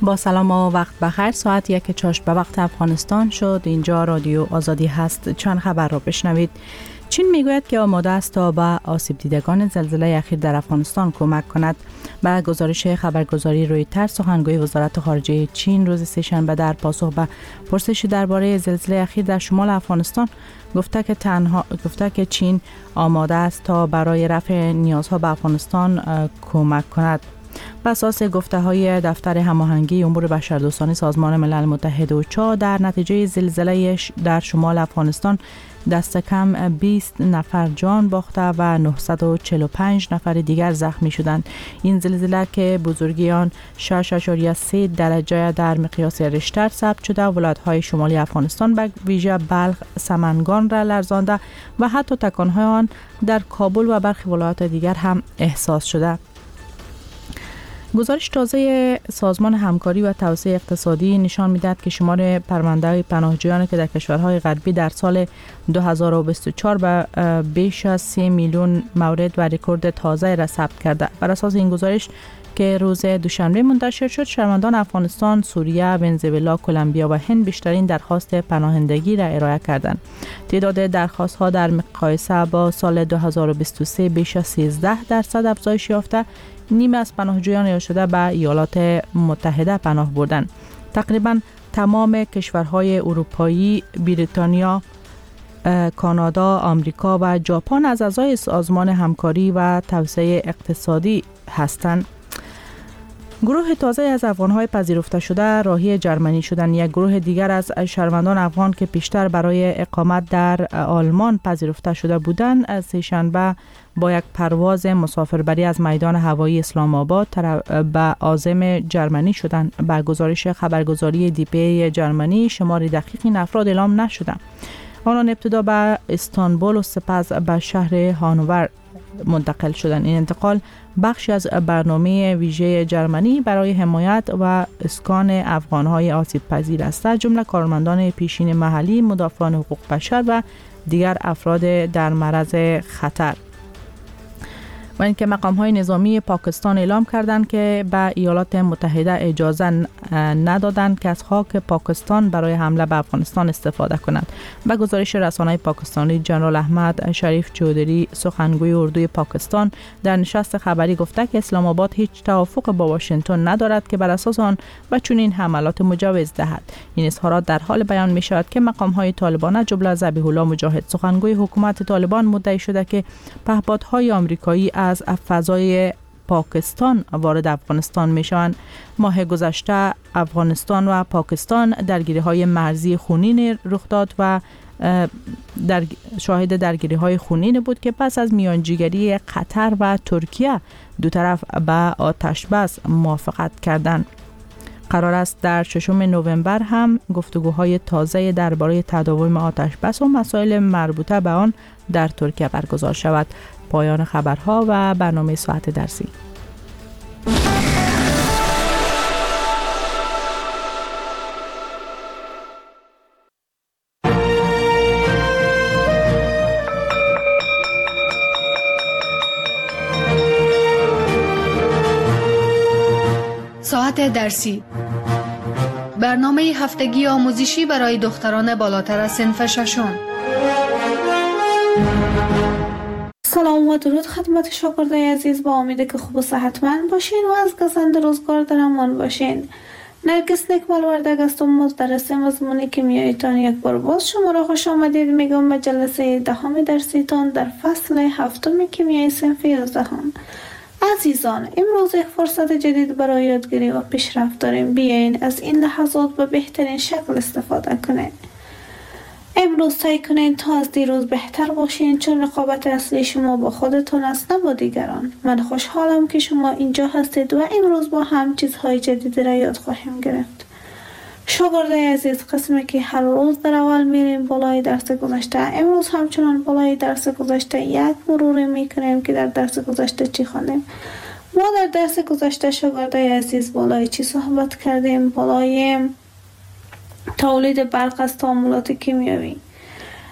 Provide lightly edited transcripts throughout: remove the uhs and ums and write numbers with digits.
با سلام و وقت بخیر. ساعت 1 به وقت افغانستان شد. اینجا رادیو آزادی هست. چند خبر را بشنوید. چین میگوید که آماده است تا به آسیب دیدگان زلزله اخیر در افغانستان کمک کند. با گزارش خبرگزاری رویترز، سخنگوی وزارت خارجه چین روز سه‌شنبه در پاسخ به پرسش درباره زلزله اخیر در شمال افغانستان گفته که چین آماده است تا برای رفع نیازها به افغانستان کمک کند. بر اساس گفته‌های دفتر هماهنگی امور بشردوستانه سازمان ملل متحد اوچا، در نتیجه زلزله در شمال افغانستان دست کم 20 نفر جان باخته و 945 نفر دیگر زخمی شدند. این زلزله که بزرگی آن 6.3 درجه در مقیاس ریشتر ثبت شده، ولایت‌های شمالی افغانستان به ویژه بلخ، سمنگان را لرزانده و حتی تکان‌های آن در کابل و برخی ولایات دیگر هم احساس شده. گزارش تازه سازمان همکاری و توسعه اقتصادی نشان می‌دهد که شمار پرونده‌های پناهجویانی که در کشورهای غربی در سال 2024 به بیش از 3 میلیون مورد و رکورد تازه را ثبت کرده. بر اساس این گزارش که روز دوشنبه منتشر شد، شهروندان افغانستان، سوریه، ونزوئلا، کلمبیا و هند بیشترین درخواست پناهندگی را ارائه کردند. تعداد درخواست‌ها در مقایسه با سال 2023 بیش از 13% افزایش یافته. نیمه از پناهجویان ارشده به ایالات متحده پناه بردند. تقریباً تمام کشورهای اروپایی، بریتانیا، کانادا، آمریکا و ژاپن از اعضای سازمان همکاری و توسعه اقتصادی هستند. گروه تازه از افغان‌های پذیرفته شده راهی جرمنی شدند. یک گروه دیگر از شهروندان افغان که پیشتر برای اقامت در آلمان پذیرفته شده بودند، از سه‌شنبه با یک پرواز مسافربری از میدان هوایی اسلام آباد به عازم جرمنی شدند. با گزارش خبرگزاری دیپی جرمنی، شمار دقیق این افراد اعلام نشده. آنان ابتدا به استانبول و سپس به شهر هانوور منتقل شدند. این انتقال بخشی از برنامه ویژه جرمنی برای حمایت و اسکان افغان‌های آسیب پذیر است، از جمله کارمندان پیشین محلی، مدافعان حقوق بشر و دیگر افراد در معرض خطر. و اینکه مقام‌های نظامی پاکستان اعلام کردند که به ایالات متحده اجازه ندادند که از خاک پاکستان برای حمله به افغانستان استفاده کنند. به گزارش رسانه‌های پاکستانی، جنرال احمد شریف چودری، سخنگوی اردوی پاکستان، در نشست خبری گفته که اسلام آباد هیچ توافق با واشنگتن ندارد که بر اساس آن به چنین حملات مجوز دهد. این اظهارات در حال بیان می شود که مقام‌های طالبان از جمله ذبیح الله مجاهد، سخنگوی حکومت طالبان، مدعی شده که پهپادهای آمریکایی از فضای پاکستان وارد افغانستان می شوند. ماه گذشته افغانستان و پاکستان درگیری‌های مرزی خونین رخ داد و شاهد درگیری‌های خونین بود که پس از میانجیگری قطر و ترکیه دو طرف به آتش بس موافقت کردند. قرار است در 6 نوامبر هم گفتگوهای تازه درباره تداوم آتش بس و مسائل مربوطه به آن در ترکیه برگزار شود. پایان خبرها و برنامه ساعت درسی. ساعت درسی، برنامه هفتگی آموزشی برای دختران بالاتر از صنف ششم. سلام و درود خدمت شاگردای عزیز، با امید که خوب و صحتمند باشین و از گزند روزگار در امان باشین. نرگس نکمل وردگ هستم، مدرس مضمون کیمیاییتان. یک بار باز شما را خوش آمدید میگم به جلسه 10 درسیتان در فصل 7 کیمیای صنف 11. عزیزان، امروز یک فرصت جدید برای یادگیری و پیشرفت داریم. بیاین از این لحظات به بهترین شکل استفاده کنید. امروز سعی کنید تا از دیروز بهتر باشین، چون رقابت اصلی شما با خودتون است، نه با دیگران. من خوشحالم که شما اینجا هستید و امروز با هم چیزهای جدیدی را یاد خواهیم گرفت. شاگردای عزیز، قسمی که هر روز در اول میریم بالای درس گذشته، امروز همچنان بالای درس گذشته یک مروری میکنیم که در درس گذشته چی خواندیم. ما در درس گذشته شاگردای عزیز بالای چی صحبت کردیم؟ بالای تولید برق از تعاملات کیمیایی.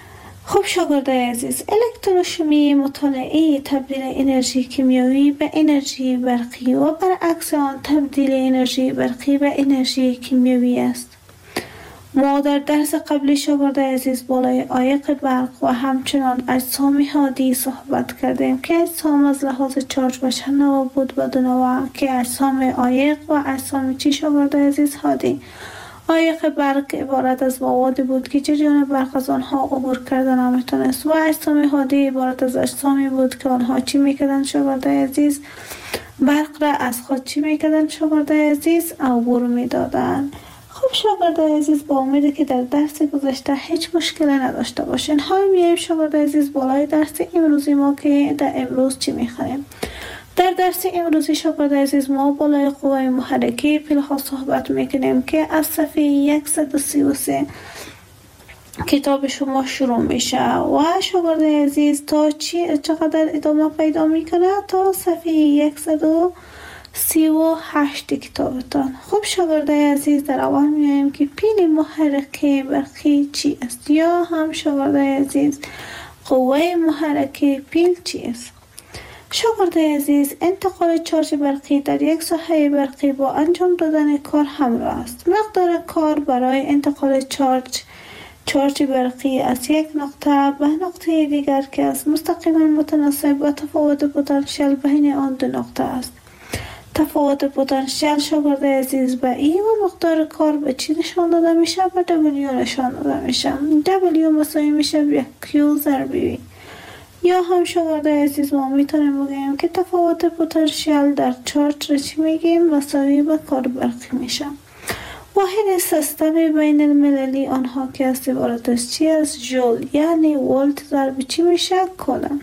خب شاگردای عزیز، الکتروشیمی مطالعه تبدیل انرژی کیمیایی به انرژی برقی و برعکس آن تبدیل انرژی برقی به انرژی کیمیایی است. ما در درس قبلی شاگردای عزیز بالای عایق برق و همچنان اجسام هادی صحبت کردیم که اجسام از لحاظ چارج و چند نوع بود و دو نوع که اجسام عایق و اجسام چی شاگردای عزیز هادی. عایق برق عبارت از مواد بود که جریان برق از آنها عبور کردن نمیتونست و اجسام هادی عبارت از اجسامی بود که آنها چی میکردن شاگردای عزیز؟ برق را از خود چی میکردن شاگردای عزیز؟ عبور میدادن. خب شاگردای عزیز، با امیده که در درس گذشته هیچ مشکلی نداشته باشین. حالا میایم شاگردای عزیز بالای درس امروزی ما که در امروز چی میخوانیم. در درس امروزی شاگردای عزیز ما بالای قوه محرکه پیل‌ها صحبت میکنیم که از صفحه 133 کتاب شما شروع میشه و شاگردای عزیز تا چقدر ادامه پیدا میکنه؟ تا صفحه 138 کتابتان. خب شاگردای عزیز، در اول میایم که پیل محرکه برقی چی است یا هم شاگردای عزیز قوه محرکه پیل چی است. شاگردای عزیز، انتقال چارج برقی در یک ساحه برقی با انجام دادن کار همراه است. مقدار کار برای انتقال چارج برقی از یک نقطه به نقطه دیگر که از مستقیما متناسب و تفاوت پتانسیل بین آن دو نقطه است. تفاوت پتانسیل شاگردای عزیز به ای و مقدار کار به چی نشان داده میشه؟ به W نشان داده میشه. W مساوی میشه به Q ضرب V. یا هم شاگردای عزیز ما میتونیم بگیم که تفاوت پتانسیل در چارج را چی میگیم؟ مساوی به کار برقی میشه. واحد سیستم بین المللی آنها که است عبارت از چی است؟ جول، یعنی ولت ضرب چی میشه؟ کولم.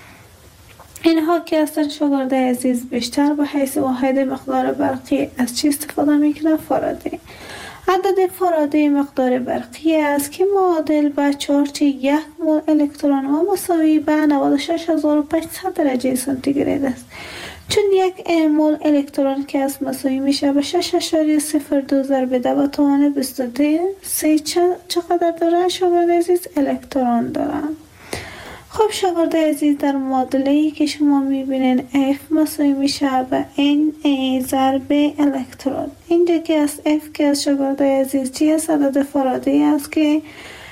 اینها که هستن شاگردای عزیز بیشتر به حیث واحد مقدار برقی از چی استفاده میکنه؟ فارادی. عدد فارادی مقدار برقی است که معادل به چارج 1 مول الکترون و مساوی به 96500 درجه سانتیگراد است. چون 1 مول الکترون که است مساوی میشه به 6.02 ضرب 10 به توان 23 چقدر داره شاگردای عزیز؟ الکترون داره. خب شاگردای عزیز، در معادله‌ای که شما میبینین F مساوی میشه به Na ضرب الکترون. اینجا که از F که از شاگردای عزیز چی است؟ عدد فارادی است که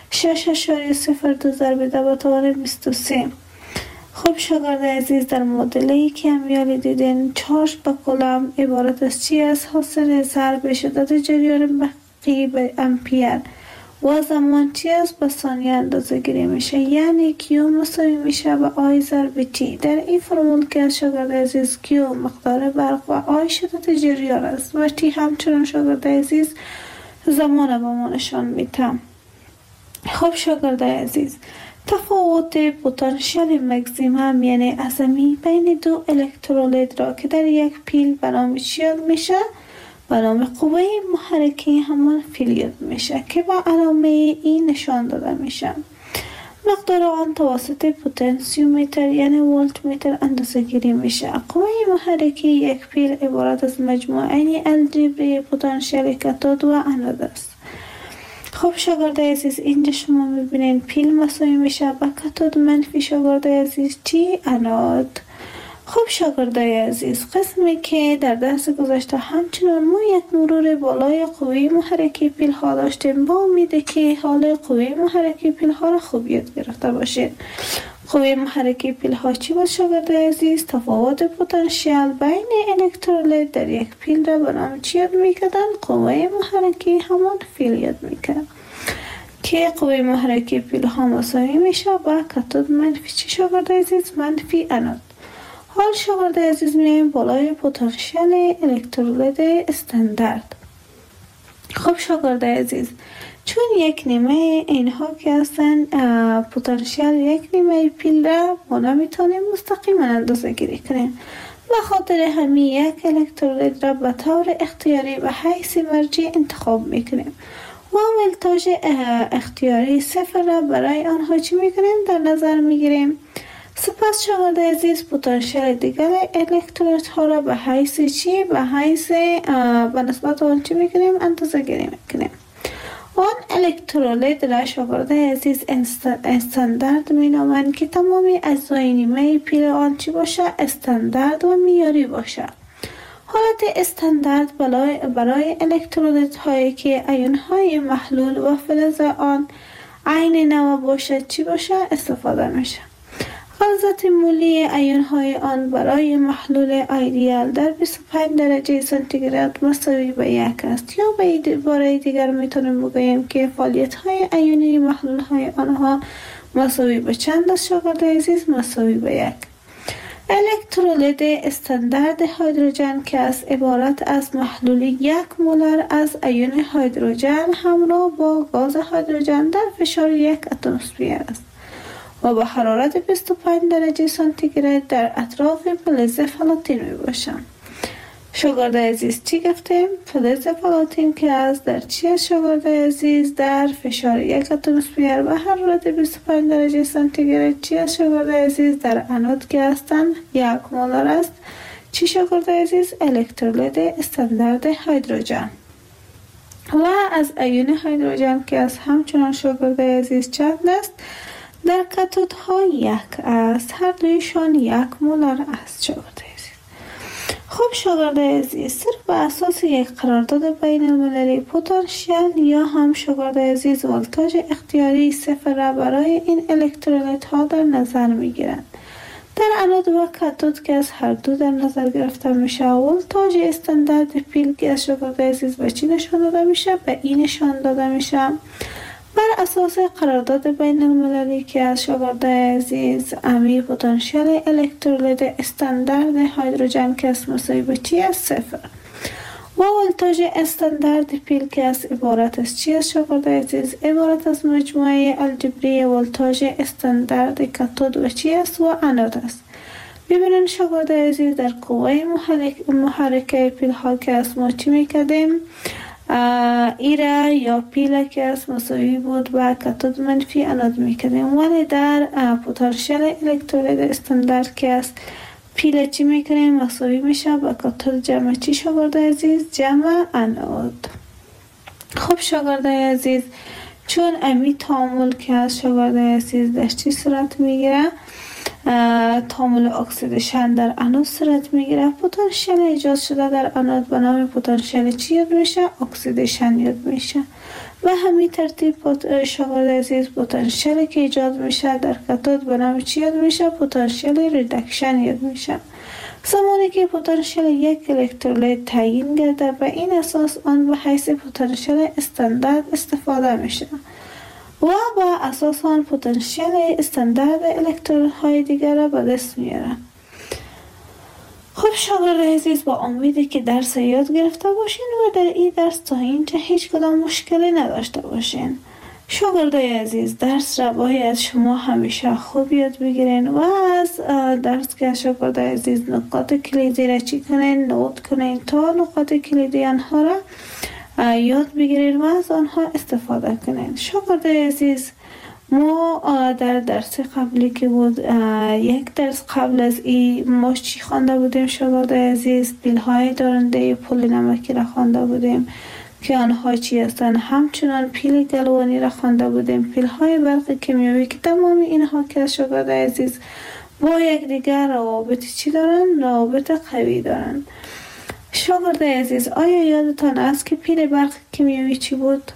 6.02 ضرب 10 به توان 23. خب شاگردای عزیز، در معادله‌ای که امیالی دیدین چارج به کولم عبارت از چی است؟ حاصل ضرب شدت جریان برقی به امپیر و زمان چی است؟ به ثانیه اندازه گیری میشه، یعنی Q مساوی میشه به I ضرب T. در این فرمول که شاگردای عزیز Q مقدار برق و I شدت جریان است و T همچنان شاگردای عزیز زمان به ما نشان میده. خب شاگردای عزیز، تفاوت پتانسیل مکزیمم یعنی اعظمی بین دو الکترولید را که در یک پیل به نام چی یاد میشه؟ به نام قوه محرکه همان پیل یاد میشه که با علامه ای نشان داده میشه. مقدار آن توسط پتانسیومتر یعنی ولت متر اندازه گیری میشه. قوه محرکه یک پیل عبارت از مجموعه الجبری پتانسیل کاتود و انود است. خب شاگردای عزیز، اینجا شما میبینین پیل مساوی میشه به کاتود منفی شاگردای عزیز چی؟ انود. خب شاگردای عزیز، قسمی که در درس گذشته همچنان ما یک مرور بالای قوه محرکه پیل ها داشتیم، با امیده که حال قوه محرکه پیل ها را خوب یاد گرفته باشید. قوه محرکه پیل ها چی بود شاگردای عزیز؟ تفاوت پتانسیل بین الکترولید در یک پیل را به نام چی یاد میکردن؟ قوه محرکه همان پیل یاد میکردن که قوه محرکه پیل ها مساوی میشه با کاتود منفی چی شاگردای عزیز؟ منفی انود. حال شاگردای عزیز میایم بالای پتانسیل الکترولید استاندارد. خب شاگردای عزیز، چون یک نیمه اینها که هستن پتانسیل یک نیمه پیل را ما نمیتونیم مستقیما اندازه گیری کنیم، به خاطر همین یک الکترولید را به طور اختیاری به حیث مرجع انتخاب میکنیم و ولتاژ اختیاری صفر را برای آنها چی میکنیم؟ در نظر میگیریم. سپس شاگردای عزیز پتانسیل دیگر الکترولید ها را به حیث چی؟ به حیث به نسبت آن چی میکنیم؟ اندازه گیری میکنیم. آن الکترولیت را شاگردای عزیز استاندارد می نامند که تمام اجزای نیمه پیل آن چی باشه؟ استاندارد و معیاری باشه. حالت استاندارد برای الکترولیت هایی که ایون های محلول و فلز آن عین نوع باشد چی باشه؟ استفاده میشه. غلظت مولی ایون های آن برای محلول ایدئال در 25 درجه سانتیگراد مساوی به 1 است، یا به عبارت دیگر میتونیم بگوییم که فعالیت های ایونی محلول های آنها مساوی به چند است شاگرد عزیز؟ مساوی به 1. الکترولیت استاندارد هیدروژن که از عبارت از محلول 1 مولر از ایون هیدروژن همراه با گاز هیدروژن در فشار 1 اتمسفر است و با حرارت 25 درجه سانتیگراد در اطراف فلز پلاتین می باشند. شاگرد عزیز چی گفتیم؟ فلز پلاتین که از در چی است شاگرد عزیز؟ در فشار 1 اتمسفر و حرارت 25 درجه سانتیگراد چی است شاگرد عزیز؟ در انود که هستند 1 مولر است. چی شاگرد عزیز؟ الکترولیت استاندارد هیدروژن. و از ایون هیدروژن که از همچنان شاگرد عزیز چند است؟ در کاتود ها 1 است، هر دویشان 1 مولر است شاگرد عزیز. خب شاگرد عزیز، صرف به اساس یک قرارداد بین المللی پتانسیل یا هم شاگرد عزیز ولتاژ اختیاری صفر را برای این الکترولیت ها در نظر می گیرند. در انود و کاتود که از هر دو در نظر گرفته میشه، ولتاژ استاندارد پیل که از شاگرد عزیز به چی نشان داده میشه؟ به این نشان داده میشه. بر اساس قرارداد بین المللی که از شاگرد عزیز امی پتانسیل الکترولیت استاندارد هیدروژن که از مساوی به چی است؟ صفر. و ولتاژ استاندارد پیل که از عبارت از چی است شاگرد عزیز؟ عبارت از مجموعه الجبری ولتاژ استاندارد کاتود و چی است؟ و انود است. ببینید شاگرد عزیز، در قوه محرکه پیل ها که از ما چی میکردیم؟ ایره یا پیله که از مساوی بود و کاتود منفی انود میکردیم، ولی در پتانسیل الکترولیت استاندارد که از پیله چی میکنیم؟ مساوی میشه با کاتود جمع چی شاگرد عزیز؟ جمع انود. خب شاگرد عزیز، چون امی تعامل که از شاگرد عزیز در چی صورت میگیره؟ تعامل اکسیدیشن در انود صورت میگیره. پتانسیل ایجاد شده در انود به نام پتانسیل چی یاد میشه؟ اکسیدیشن یاد میشه. و همین ترتیب شاگرد عزیز پتانسیلی که ایجاد میشه در کاتود به نام چی یاد میشه؟ پتانسیل ریدکشن یاد میشه. زمانی که پتانسیل یک الکترولیت تعیین گرده، به این اساس آن به حیث پتانسیل استاندارد استفاده میشه و با اساس آن پتانسیل استاندارد الکترون های دیگر را به دست میارن. خب شاگرد عزیز، با امیدی که درس یاد گرفته باشین و در این درس تا اینجا هیچ کدام مشکلی نداشته باشین. شاگرد عزیز، درس را باید شما همیشه خوب یاد بگیرین و از درس که شاگرد عزیز نقاط کلیدی را چی کنین؟ نوت کنین تا نقاط کلیدی آنها را یاد بگیرید و از آنها استفاده کنید. شاگرد عزیز، ما در درس قبلی که بود، یک درس قبل از این ما چی خوانده بودیم شاگرد عزیز؟ پیل‌های دارنده پل نمکی را خوانده بودیم که آنها چی هستند. همچنان پیل گلوانی را خوانده بودیم، پیل‌های برق کیمیایی که تمام اینها که شاگرد عزیز با یک دیگر روابط چی دارن؟ روابط قوی دارن. شاگرد عزیز، آیا یادتان است که پیل برق کیمیایی چی بود؟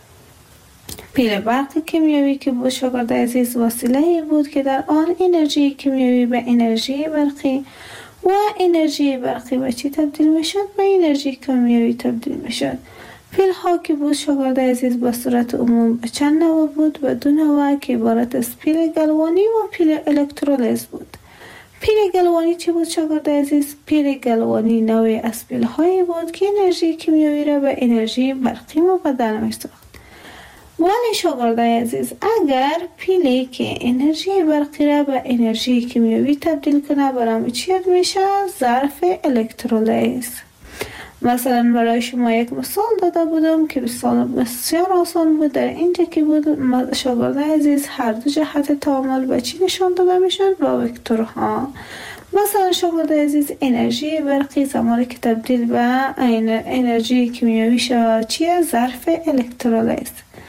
پیل برق کیمیایی که بود شاگرد عزیز وسیله‌ای بود که در آن انرژی کیمیایی به انرژی برقی و انرژی برقی به چی تبدیل میشد؟ به انرژی کیمیایی تبدیل میشد. پیل ها که بود شاگرد عزیز به صورت عموم چند نوع بود و دو نوع که عبارت از پیل گلوانی و پیل الکترولیز بود. پیل گلوانی چی بود شاگرد عزیز؟ پیل گلوانی نوعی از پیل هایی بود که انرژی کیمیایی را به انرژی برقی مبدل می‌ساخت. ولی شاگرد عزیز، اگر پیلی که انرژی برقی را به انرژی کیمیایی تبدیل کنه، برای چی یاد میشه؟ ظرف الکترولیز. مثلا برای شما یک مثال داده بودم که بسیار آسان بود. در اینجا که بود شاگرد عزیز، هر دو جهت تعامل به چی نشان داده میشن؟ با وکتورها. مثلا شاگرد عزیز، انرژی برقی زمانی که تبدیل به انرژی کیمیایی شود چیه؟ ظرف الکترولیز.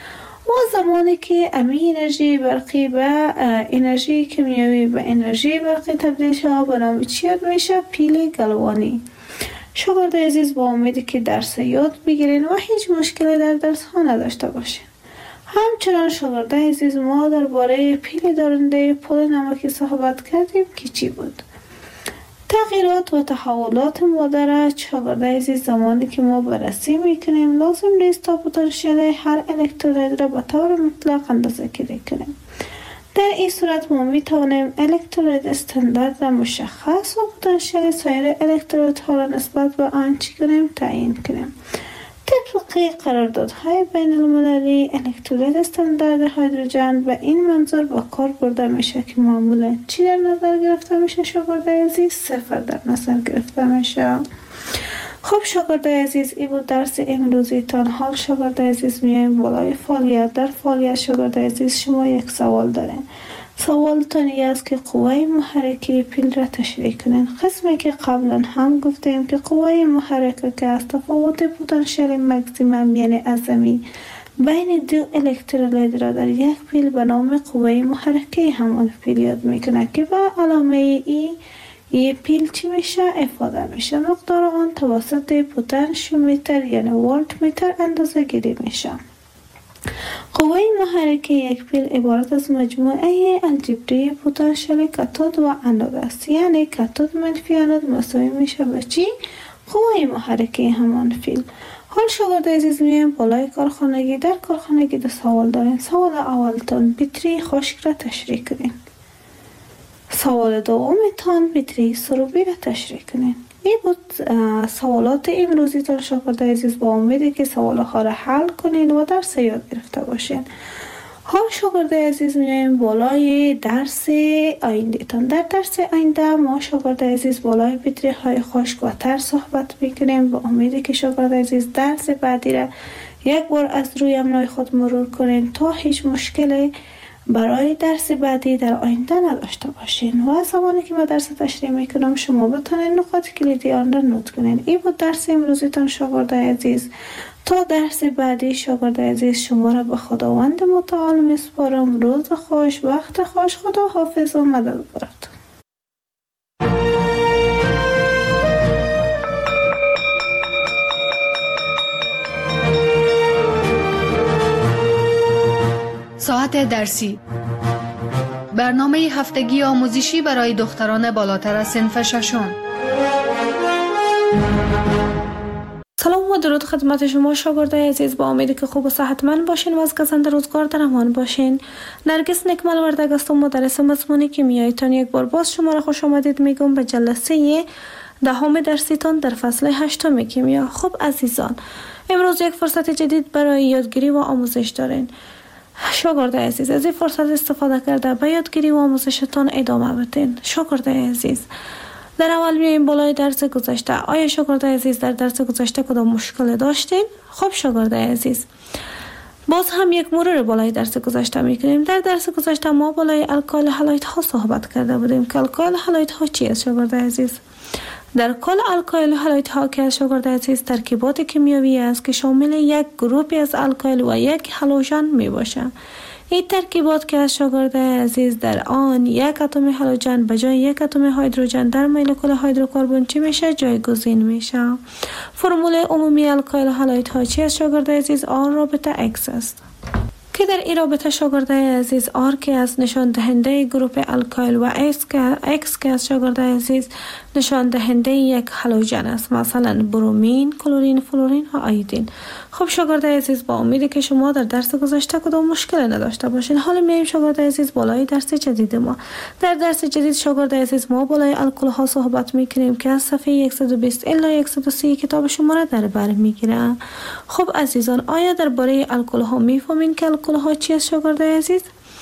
ما زمانی که امی انرژی برقی به انرژی کیمیایی به انرژی برقی تبدیل شود به نام چی یاد میشه؟ پیل گلوانی. شاگرد عزیز با امیدی که درس یاد بگیرین و هیچ مشکلی در درس ها نداشته باشین. همچنان شاگرد عزیز ما درباره پیل دارنده پل نمکی صحبت کردیم که چی بود. تغییرات و تحولات مادر شاگرد عزیز زمانی که ما بررسی میکنیم لازم نیست تا پتانسیل هر الکترولید را به طور مطلق اندازه گیری کنیم. در این صورت ما میتوانیم الکترولید استاندارد را مشخص و پتانسیل سایر الکترولیدها را نسبت به آن چی کنیم تعیین کنیم. طبق قراردادهای بین المللی الکترولید استاندارد هیدروژن به این منظور با کار برده میشه که معمولا چی در نظر گرفته میشه شاگرد عزیز؟ 0 در نظر گرفته میشه. خب شاگرد عزیز این بود درس امروزیتان. حال شاگرد عزیز میایم بالای فعالیت. در فعالیت شاگرد عزیز شما یک سوال دارین. سوالتان این است که قوه محرکه پیل را تشریح کنین. قسمی که قبلا هم گفتیم که قوه محرکه که از تفاوت پتانسیل مکسیمم یعنی عظمی بین دو الکترولید را در یک پیل به نام قوه محرکه همان پیل یاد میکنه که به علامه ای پیل چی میشه؟ افاده میشه. مقدار آن توسط پتانشیومتر یعنی ولت متر اندازه گیری میشه. قوه محرکه یک پیل عبارت از مجموعه الجبری پتانسیل کاتود و انود است. یعنی کاتود منفی انود مساوی میشه به چی؟ قوه محرکه همان پیل. حال شاگرد عزیز میایم بالای کارخانگی. در کارخانگی دو سوال دارین. سوال اولتان بطری خشک را تشریح کنین. سوال دومتان بطری سروبی را تشریح کنین. این بود سوالات امروزیتان شاگرد عزیز. با امیدی که سوالها را حل کنین و درس یاد گرفته باشین. حال شاگرد عزیز میایم بالای درس آینده تان. در درس آینده ما شاگرد عزیز بالای بطری های خشک و تر صحبت میکنیم. با امیدی که شاگرد عزیز درس بعدی را یک بار از روی امنای خود مرور کنین تا هیچ مشکلی برای درس بعدی در آینده نداشته باشین. و زمانی که ما درس تشریح میکنم شما بتونین نقاط کلیدی آن را نوت کنین. این بود درس امروزیتان شاگرد عزیز. تا درس بعدی شاگرد عزیز شما را به خداوند متعال میسپارم. روز خوش، وقت خوش. خدا حافظ و مدد بارد. ساعت درسی، برنامه هفتگی آموزشی برای دختران بالاتر از صنف ششم. سلام و درود خدمت شما شاگردای عزیز. با امیدی که خوب و صحتمند باشین و از گزنده روزگار در امان باشین. نرگس نکمل وردگ هستم، مدرس مضمون کیمیاییتان. یک بار باز شما را خوش آمدید میگم به جلسه 10 درسیتان در فصل 8 کیمیا. خب عزیزان، امروز یک فرصت جدید برای یادگیری و آموزش دارین. شاگرد عزیز از این فرصت استفاده کرده به یادگیری و آموزشتان ادامه بدین. شاگرد عزیز، در اول میایم بالای درس گذشته. آیا شاگرد عزیز در درس گذشته کدام مشکل داشتین؟ خب شاگرد عزیز، باز هم یک مرور بالای درس گذشته میکنیم. در درس گذشته ما بالای الکل هالوید ها صحبت کرده بودیم که الکل هالوید ها چی است شاگرد عزیز؟ در کل الکل هالوید ها که شاگرد عزیز ترکیبات کیمیایی است که شامل یک گروپی از الکل و یک هالوژن می باشه. این ترکیبات که از شاگرد عزیز در آن یک اتم هالوژن به جای یک اتم هیدروژن در مولکول هیدروکربن چی میشه؟ جایگزین میشه. فرمول عمومی الکل هالوید ها چی است شاگرد عزیز؟ آن رابطه X است که در این رابطه شاگرد عزیز آر که از نشان دهنده گروپ الکل و X که از شاگرد عزیز نشان دهنده یک هالوژن است، مثلا برومین، کلورین، فلورین و آیودین. خب شاگرد عزیز، با امیدی که شما در درس گذشته کدام مشکل نداشته باشین. حالا میایم شاگرد عزیز بالای درس جدید ما. در درس جدید شاگرد عزیز ما بالای الکل ها صحبت میکنیم که از صفحه 120 الی 130 کتاب شما را در بر میگیره. خب عزیزان، آیا درباره الکل ها میفهمین که الکل ها چی است شاگرد عزیز؟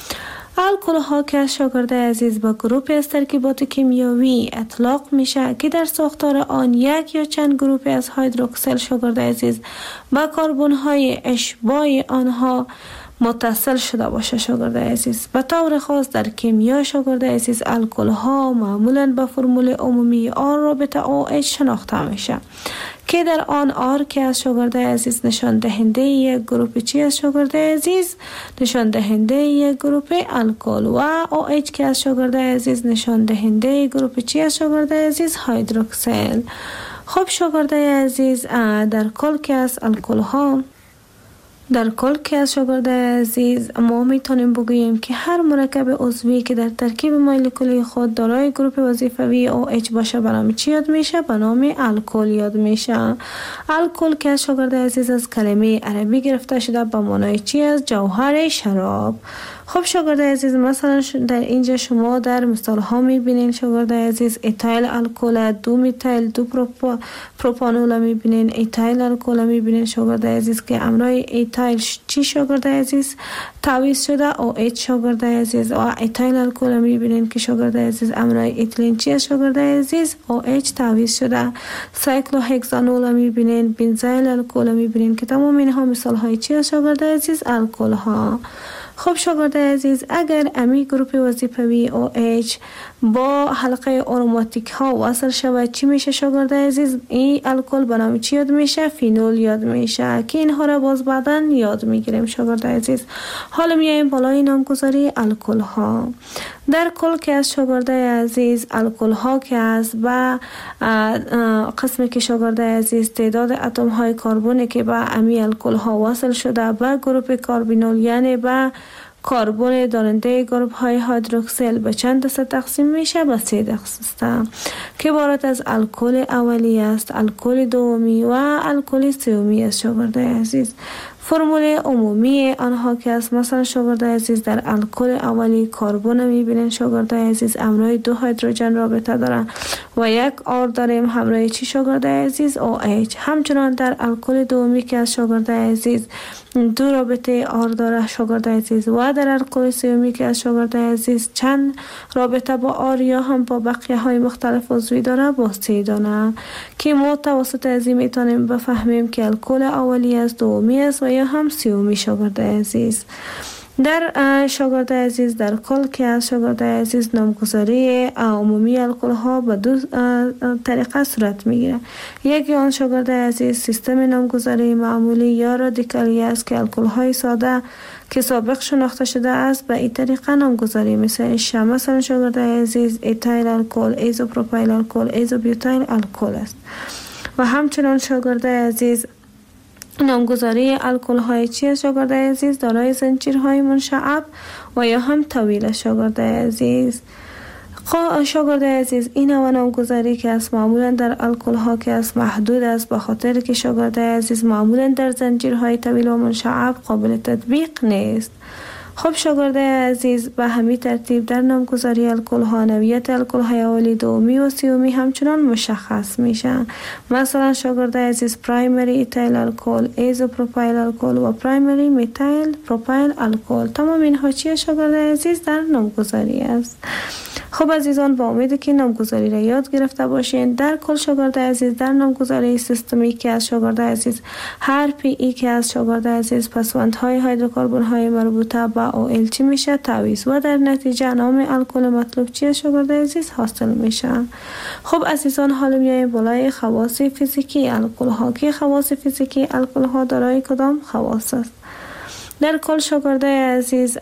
الکل ها که از شاگرد عزیز به گروپ از ترکیبات کیمیایی اطلاق میشه که در ساختار آن یک یا چند گروپ از هیدروکسل شاگرد عزیز با کربن های اشباع آنها متصل شده باشه شاگرد عزیز. به طور خاص در کیمیا شاگرد عزیز الکل ها معمولا به فرمول عمومی آن رابطه OH شناخته میشه که در آن آر که از شاگرده عزیز نشان دهنده یک گروپ چی از شاگرده عزیز؟ نشان دهنده یک گروپ الکل و OH که از شاگرده عزیز نشان دهنده گروپ چی از شاگرده عزیز؟ هیدروکسیل. خب شاگرده عزیز در کل که از الکل ها در کل که از شاگرده عزیز ما میتونیم بگوییم که هر مرکب عضوی که در ترکیب مولکولی خود دارای گروپ وظیفوی OH باشه به نام چی یاد میشه؟ به نام الکل یاد میشه. الکل که از شاگرده عزیز از کلمه عربی گرفته شده به معنای چی است؟ جوهر شراب. خب شاگرده عزیز مثلا در اینجا شما در مثال ها میبینین شاگرده عزیز ایتایل الکل، دو میتایل دو پروپانول میبینین، ایتایل الکل میبینین شاگرده عزیز که امرای ایتایل چی شاگرده عزیز تعویض شده OH شاگرده عزیز و ایتایل الکل میبینین که شاگرده عزیز امرای ایتیلین چی شاگرده عزیز OH تعویض شده. سایکلوهکسانول میبینین، بنزایل الکل میبینین که تمام اینها مثال های چی شاگرده عزیز؟ الکل ها. خب شاگرده عزیز اگر امی گروپ وظیفوی OH با حلقه آروماتیک ها وصل شود چی میشه شاگرده عزیز؟ این الکل به نام چی یاد میشه؟ فینول یاد میشه که اینها را باز بعداً یاد میگیریم شاگرده عزیز. حالا میایم بالای نامگذاری الکل ها. در کل که از شاگرده عزیز الکل ها که از با قسمی که شاگرده عزیز تعداد اتم های کربنی که با امی الکل ها وصل شده با گروپ کاربینول یعنی با کربن دارنده گروپ های هیدروکسیل به چند دسته تقسیم میشه؟ به 3 دسته که عبارت از الکل اولی است، الکل دومی و الکل سومی است شاگرده عزیز. فرمول عمومی آنها که است مثلا شاگرده عزیز در الکل اولی کربن میبینین شاگرده عزیز همراه 2 هیدروژن رابطه دارن و 1 آر داریم همراه چی شاگرده عزیز؟ OH. همچنان در الکل دومی که از شاگرده عزیز 2 رابطه آر داره شاگرده عزیز و در الکل سومی که از شاگرده عزیز چند رابطه با آر یا هم با بقیه های مختلف عضوی داره با 3 دانه که ما توسط از این میتونیم بفهمیم که الکل اولی است، دومی است و یا هم سومی شاگرده عزیز. در شاگرده عزیز در کل که از شاگرده عزیز نامگذاری عمومی الکل ها به 2 طریقه صورت میگیره. یکی آن شاگرده عزیز سیستم نامگذاری معمولی یا رادیکالی است که الکل های ساده که سابق شناخته شده است به این طریقه نامگذاری میشه. مثلا شاگرده عزیز ایتایل الکل، ایزوپروپایل الکل، ایزوبیوتایل الکل است. و همچنان شاگرده عزیز نامگذاری الکل های چی شاگرده عزیز دارای زنجیرهای منشعب و یا هم طویل شاگرده عزیز. شاگرده عزیز این نوع نامگذاری که است معمولا در الکل ها که است محدود است به خاطر که شاگرده عزیز معمولا در زنجیرهای طویل و منشعب قابل تطبیق نیست. خب شاگرده عزیز به همین ترتیب در نامگذاری الکل ها نوعیت الکل های اولی، دومی و سومی همچنان مشخص میشن. مثلا شاگرده عزیز پرایمری ایتایل الکل، ایزوپروپایل الکل و پرایمری میتایل پروپایل الکل تمام اینها چیه شاگرده عزیز در نامگذاری است. خب عزیزان با امید که نامگذاری را یاد گرفته باشین. در کل شاگرده عزیز در نامگذاری سیستمی که از شاگرده عزیز هر پی ای که از شاگرده عزیز پسوندهای هیدروکربن های مربوطه به OL چی میشه؟ تعویض و در نتیجه نام الکل مطلوب چی شاگرده عزیز حاصل میشه. خب عزیزان حالا میایم بالای خواص فیزیکی الکل ها که خواص فیزیکی الکل ها دارای کدام خواص است؟ در کل شاگرده عزیز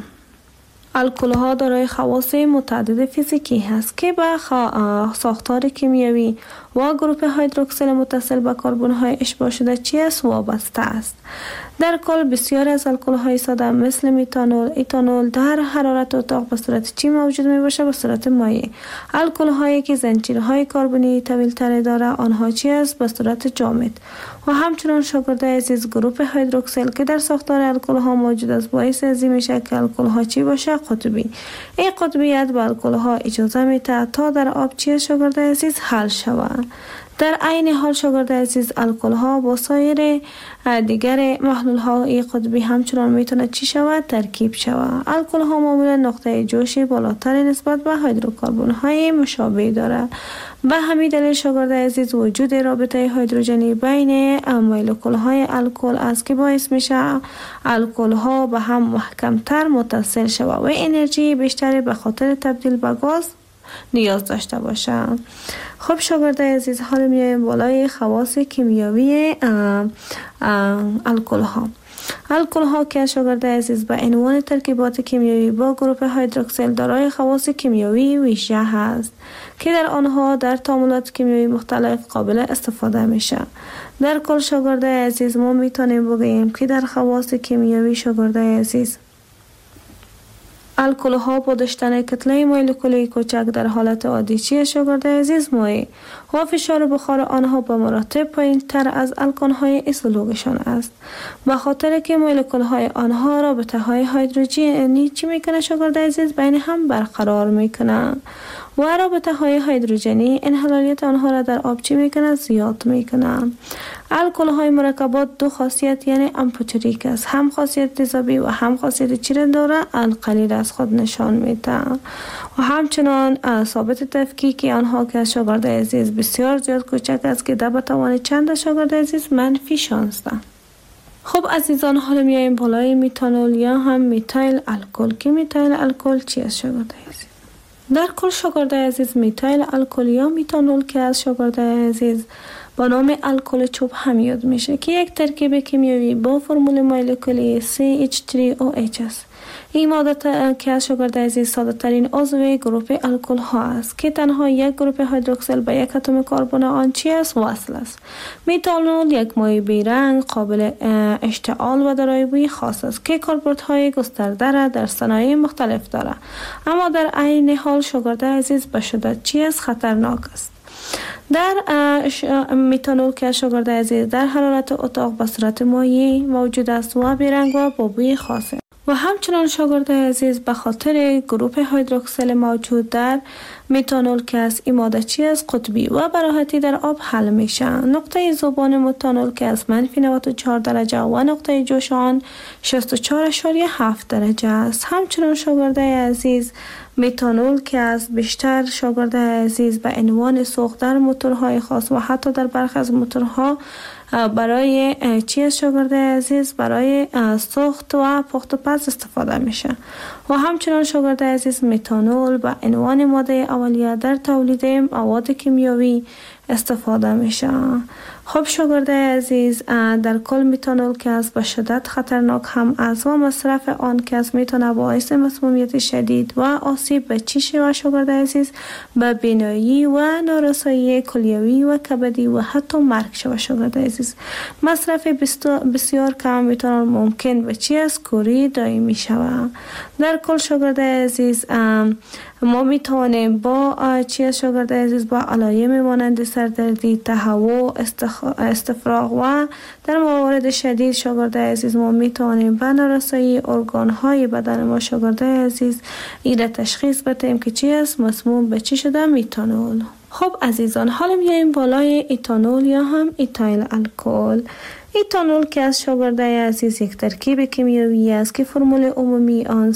الکل ها دارای خواص متعدد فیزیکی هست که به ساختار کیمیایی و گروپ هیدروکسیل متصل به کربن های اشباع شده چی است؟ وابسته است. در کل بسیار از الکل های ساده مثل میتانول، ایتانول در حرارت اتاق به صورت چی موجود می باشه؟ به صورت مایع. الکل هایی که زنجیرهای کربنی طویل تر داره آنها چی است؟ به صورت جامد. و همچنان شاگرده عزیز گروپ هیدروکسیل که در ساختار الکل ها موجود است باعث از این میشه که الکل ها چی باشه؟ قطبی. این قطبیت به الکل ها اجازه میده تا در آب چی شاگرده عزیز حل شود. در عین حال شاگرده عزیز الکل ها با سایر دیگر محلول های قطبی همچنان میتونه چی شود؟ ترکیب شود. الکل ها معمولا نقطه جوش بالاتر نسبت به هیدروکربن های مشابه داره. به همین دلیل شاگرده عزیز وجود رابطه هیدروژنی بین مولکول های الکل است که باعث میشه الکل ها به هم محکم تر متصل شود و انرژی بیشتری به خاطر تبدیل به گاز نیاز داشته باشه. خب شاگرده عزیز، حالا میایم بالای خواص کیمیایی الکل ها. الکل ها که شاگرده عزیز به عنوان ترکیبات کیمیایی با گروه هیدروکسیل دارای خواص کیمیایی ویژه هست که در آنها در تعاملات کیمیایی مختلف قابل استفاده میشه. در کل شاگرده عزیز ما میتونیم بگیم که در خواص کیمیایی شاگرده عزیز الکل ها با داشتن کتله مولکولی کوچک در حالت عادی چیه شاگرده عزیز مایع و فشار بخار آنها به مراتب پایین تر از الکن های ایزولوگشان است، به خاطر که مولکول های آنها رابطه های هیدروژنی چی میکنه شاگرده عزیز بین هم برقرار میکنه و رابطه های هیدروژنی انحلالیت آنها را در آب چی میکنه زیاد میکنه. الکل های مرکبات دو خاصیت یعنی امپوتریک است، هم خاصیت تیزابی و هم خاصیت چیره داره، القلیل از خود نشان میده و همچنان ثابت تفکیکی آنها که شاگرده عزیز بسیار زیاد کوچک است که در بتوان چند شاگرده عزیز منفی 16. خب عزیزان، حالا میایم بالای میتانول یا هم میتایل الکل که میتایل الکل چی است شاگرده عزیز؟ در کل شاگرده عزیز میتایل الکل یا میتانول که از شاگرده عزیز با نام الکل چوب هم یاد میشه که یک ترکیب کیمیایی با فرمول مولکولی CH3OH است. این ماده که از شاگرده عزیز ساده ترین عضو گروه الکل ها است که تنها یک گروه هیدروکسیل به یک اتم کربن آن چی است وصل است. میتانول یک مایع بیرنگ قابل اشتعال و دارای بوی خاص است که کاربردهای گسترده را در صنایع مختلف دارد، اما در عین حال شاگرده عزیز به شدت چی است خطرناک است. در میتانول که شاگرده عزیز در حرارت اتاق به صورت مایع موجود است و بیرنگ و با بوی خاص و همچنان شاگرده عزیز به خاطر گروه هیدروکسیل موجود در میتانول که از این ماده چی است قطبی و به راحتی در آب حل میشه. نقطه ذوبان میتانول که از منفی 94 درجه و نقطه جوش آن 64.7 درجه است. همچنان شاگرده عزیز میتانول که از بیشتر شاگرده عزیز به عنوان سوخت در موتورهای خاص و حتی در برخی از موتورها برای چی شاگرده عزیز برای سوخت و پخت و پز استفاده میشه و همچنان شاگرده عزیز میتانول به عنوان ماده اولیه در تولید مواد کیمیایی استفاده میشه. خب شاگرده عزیز، در کل میتانول که از به شدت خطرناک هم از و مصرف آن که از میتونه باعث مسمومیت شدید و آسیب به چشم و شاگرده عزیز به بینایی و نارسایی کلیوی و کبدی و حتی مرگ شود. شاگرده عزیز مصرف بسیار کم میتانول ممکن به چی از کوری دائمی شود. در کل شاگرده عزیز ما میتوانیم با چی شاگرده عزیز با علائم مانند سردردی، تهوع، استفراغ و در موارد شدید شاگرده عزیز ما میتوانیم به نارسایی ارگان های بدن ما شاگرده عزیز این تشخیص بدیم که چی است مسموم به چی شده میتانول. خب عزیزان، حالا میایم بالای ایتانول یا هم ایتایل الکل. ایتانول که از شاگرده عزیز یک ترکیب کیمیایی است که فرمول عمومی آن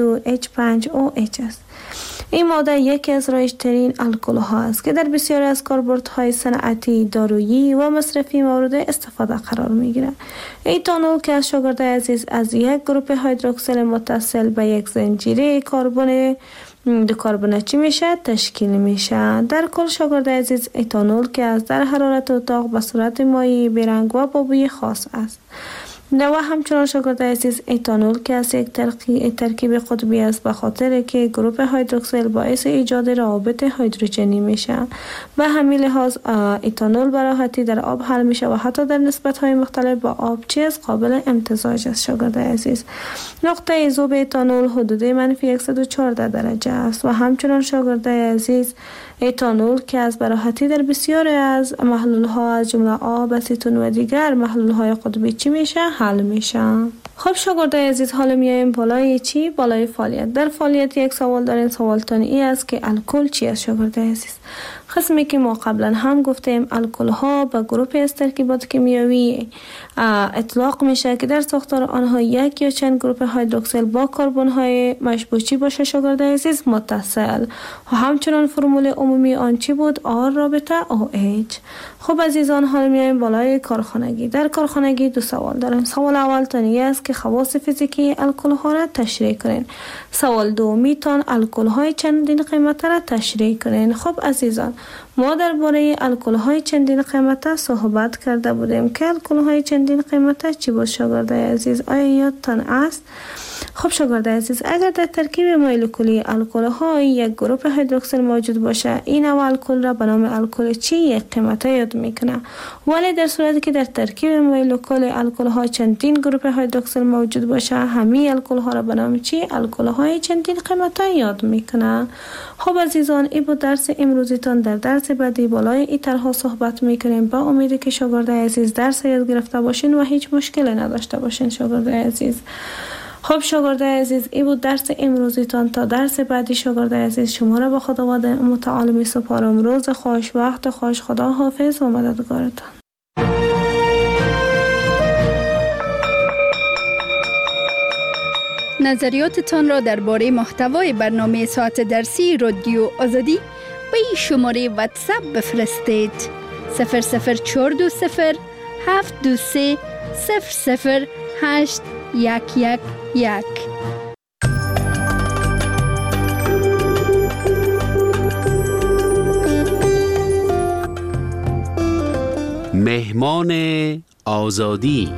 C2H5OH است. این ماده یکی از رایج‌ترین الکل ها است که در بسیاری از کاربردهای صنعتی، دارویی و مصرفی مورد استفاده قرار میگیرد. ایتانول که از شاگرده عزیز از یک گروه هیدروکسیل متصل به یک زنجیره کربن دو کربن چی میشه تشکیل میشه. در کل شاگرده عزیز ایتانول که از در حرارت اتاق به صورت مایع بیرنگ و با بوی خاص است. و همچنان شاگرده عزیز ایتانول که از یک ترکیب قطبی است به خاطر که گروه هیدروکسیل باعث ایجاد روابط هیدروژنی میشه. به همین لحاظ ایتانول به راحتی در آب حل میشه و حتی در نسبت‌های مختلف با آب چیز قابل امتزاج است. شاگرده عزیز نقطه ذوب ایتانول حدود منفی 114 درجه است و همچنان شاگرده عزیز ایتانول که از براحتی در بسیاری از محلول ها از جمله آب، اسیتون و دیگر محلول های قطبی چی میشه حل میشه. خب شاگرده عزیز، حالا میایم بالای چی؟ بالای فعالیت. در فعالیت یک سوال دارین. سوالتان ای است که الکل چی است شاگرده عزیز؟ قسمی که ما قبلا هم گفتیم الکل ها به گروه از ترکیبات کیمیایی اطلاق میشه که در ساختار آنها یک یا چند گروه هیدروکسیل با کربن های مشبوچی باشه شاگرد عزیز متصل و همچنان فرمول عمومی آن چی بود؟ آر رابطه OH. خب عزیزان حال میایم بالای کارخانگی. در کارخانگی دو سوال داریم. سوال اول تانی است که خواص فیزیکی الکل ها را تشریح کنین. سوال دومی تان الکل های چندین قیمت را تشریح کنین. خب عزیزان ما درباره الکل های چندین قیمت صحبت کرده بودیم که الکل های چندین قیمت چی بود شاگرد عزیز؟ آیا یادتان است؟ خب شاگرد عزیز اگر در ترکیب مولکولی الکل های یک گروه هیدروکسیل موجود باشه این نوع الکل را به نام الکل چی یک قیمت یاد میکنه، ولی در صورتی که در ترکیب مولکول الکل ها چندین گروه هیدروکسیل موجود باشه همین الکل ها را به نام چی؟ الکل های چندین قیمت یاد میکنه. خب عزیزان این بود درس امروزیتان. در درس بعدی بالای این طرح صحبت میکنیم با امیدی که شاگرد عزیز درس یاد گرفته باشین و هیچ مشکلی نداشته باشین شاگرد عزیز. خب شاگرد عزیز این بود درس امروزیتان. تا درس بعدی شاگرد عزیز شما را به خداوند متعال می سپارم. روز خوش، وقت خوش، خدا حافظ و مددگارتان. نظریاتتان را درباره محتوای برنامه ساعت درسی رادیو آزادی به این شماره واتساپ بفرستید: 00420 723 00811. مهمان آزادی.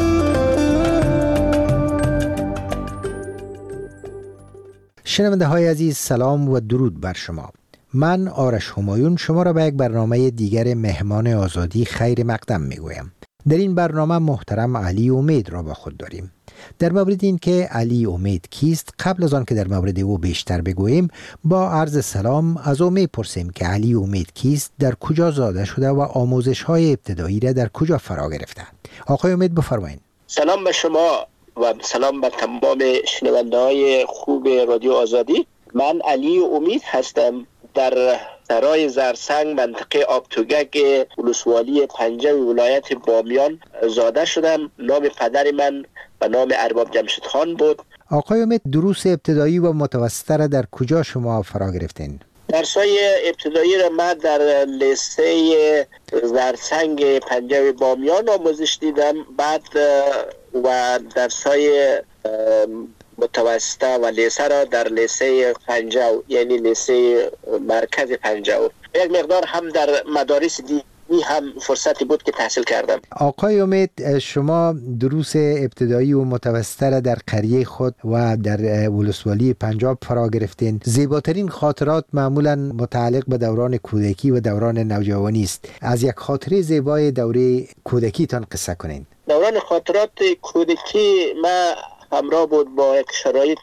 شنونده های عزیز سلام و درود بر شما. من آرش همایون شما را به یک برنامه دیگر مهمان آزادی خیر مقدم می گویم. در این برنامه محترم علی امید را با خود داریم. در مورد این که علی امید کیست قبل از آن که در مورد او بیشتر بگوییم با عرض سلام از او میپرسیم که علی امید کیست، در کجا زاده شده و آموزش های ابتدایی را در کجا فرا گرفته. آقای امید بفرمایید. سلام به شما و سلام به تمام شنونده های خوب رادیو آزادی. من علی امید هستم. در سرای زرسنگ منطقه آبتوگک ولسوالی پنجه ولایت بامیان زاده شدم. نام پدر من به نام ارباب جمشید خان بود. آقای امید دروس ابتدایی و متوسطه را در کجا شما فرا گرفتین؟ درسای ابتدایی را من در لیسه زرسنگ پنجه بامیان آموزش دیدم. بعد و درسای متوسطه و لیسه را در لیسه پنجه یعنی لیسه مرکز پنجه یک مقدار هم در مدارس دیگه هم فرصتی بود که تحصیل کردم. آقای امید شما دروس ابتدایی و متوسطه را در قریه خود و در ولسوالی پنجاب فرا گرفتین. زیباترین خاطرات معمولا متعلق به دوران کودکی و دوران نوجوانی است. از یک خاطره زیبای دوره کودکی تان قصه کنین. دوران خاطرات کودکی ما همراه بود با یک شرایط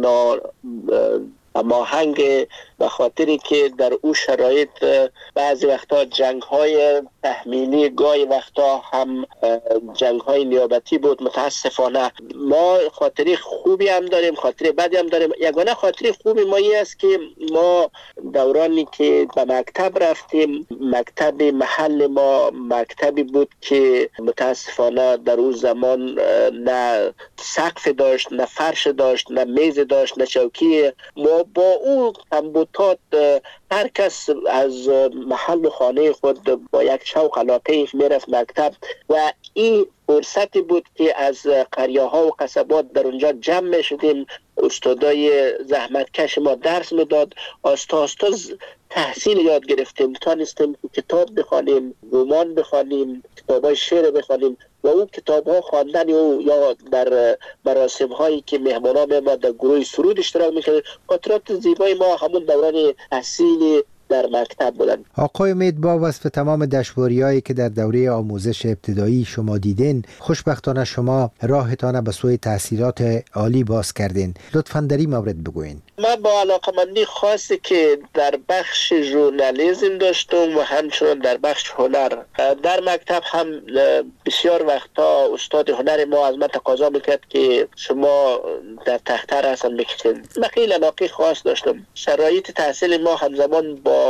ناماهنگ، به خاطری که در او شرایط بعضی وقتا جنگ های تحمیلی، گاهی وقتا هم جنگ های نیابتی بود. متاسفانه ما خاطری خوبی هم داریم، خاطری بدی هم داریم. یگانه خاطری خوبی ما این است که ما دورانی که به مکتب رفتیم، مکتب محل ما مکتبی بود که متاسفانه در اون زمان نه سقف داشت، نه فرش داشت، نه میز داشت، نه چوکی. ما با اون کمبودات هر کس از محل و خانه خود با یک شوق علاقه میرفت مکتب و این فرصتی بود که از قریه ها و قصبات در اونجا جمع میشدیم. استادای زحمتکش ما درس میداد. آستا آستا تحصیل یاد گرفتیم، تانستیم کتاب بخوانیم، رمان بخوانیم، کتابای شعر بخوانیم و اون کتاب ها خواندن یا در مراسم هایی که مهمانان ما در گروه سرود اشتراک میکردن. خاطرات زیبای ما همون دوران تحصیل در مکتب بودن. آقای امید با وصف تمام دشواری‌هایی که در دوره آموزش ابتدایی شما دیدین، خوشبختانه شما راهتان به سوی تحصیلات عالی باز کردین. لطفاً در این مورد بگوین. من با علاقمندی خاصی که در بخش ژورنالیسم داشتم و همچنان در بخش هنر در مکتب هم بسیار وقتا استاد هنر ما از من تقاضا میکرد که شما در تختر رسم بکشید. من خیلی علاقه خاص داشتم. شرایط تحصیل ما همزمان با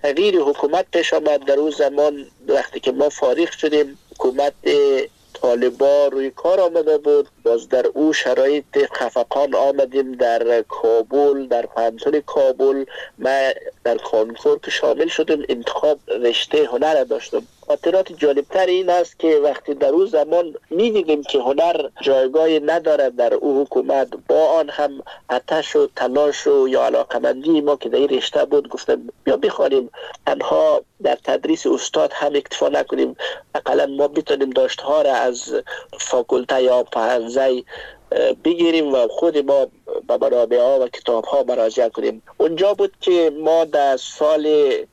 تغییر حکومت پیش آمد. در اون زمان وقتی که ما فارغ شدیم حکومت طالبان روی کار آمده بود. باز در او شرایط خفقان آمدیم در کابل، در پانتون کابل. ما در کانکور که شامل شدیم انتخاب رشته هنر داشتم. خاطرات جالبتر این است که وقتی در اون زمان می‌دیدیم که هنر جایگاهی نداره در او حکومت، با آن هم آتش و تلاش و یا علاقمندی ما که در این رشته بود گفتم بیا بخوانیم، تنها در تدریس استاد هم اکتفا نکنیم، حداقل ما بتونیم داشته‌ها را از فاکولته یا پهنزه بگیریم و خود ما به منابع‌ها و کتاب‌ها مراجعه کنیم. اونجا بود که ما در سال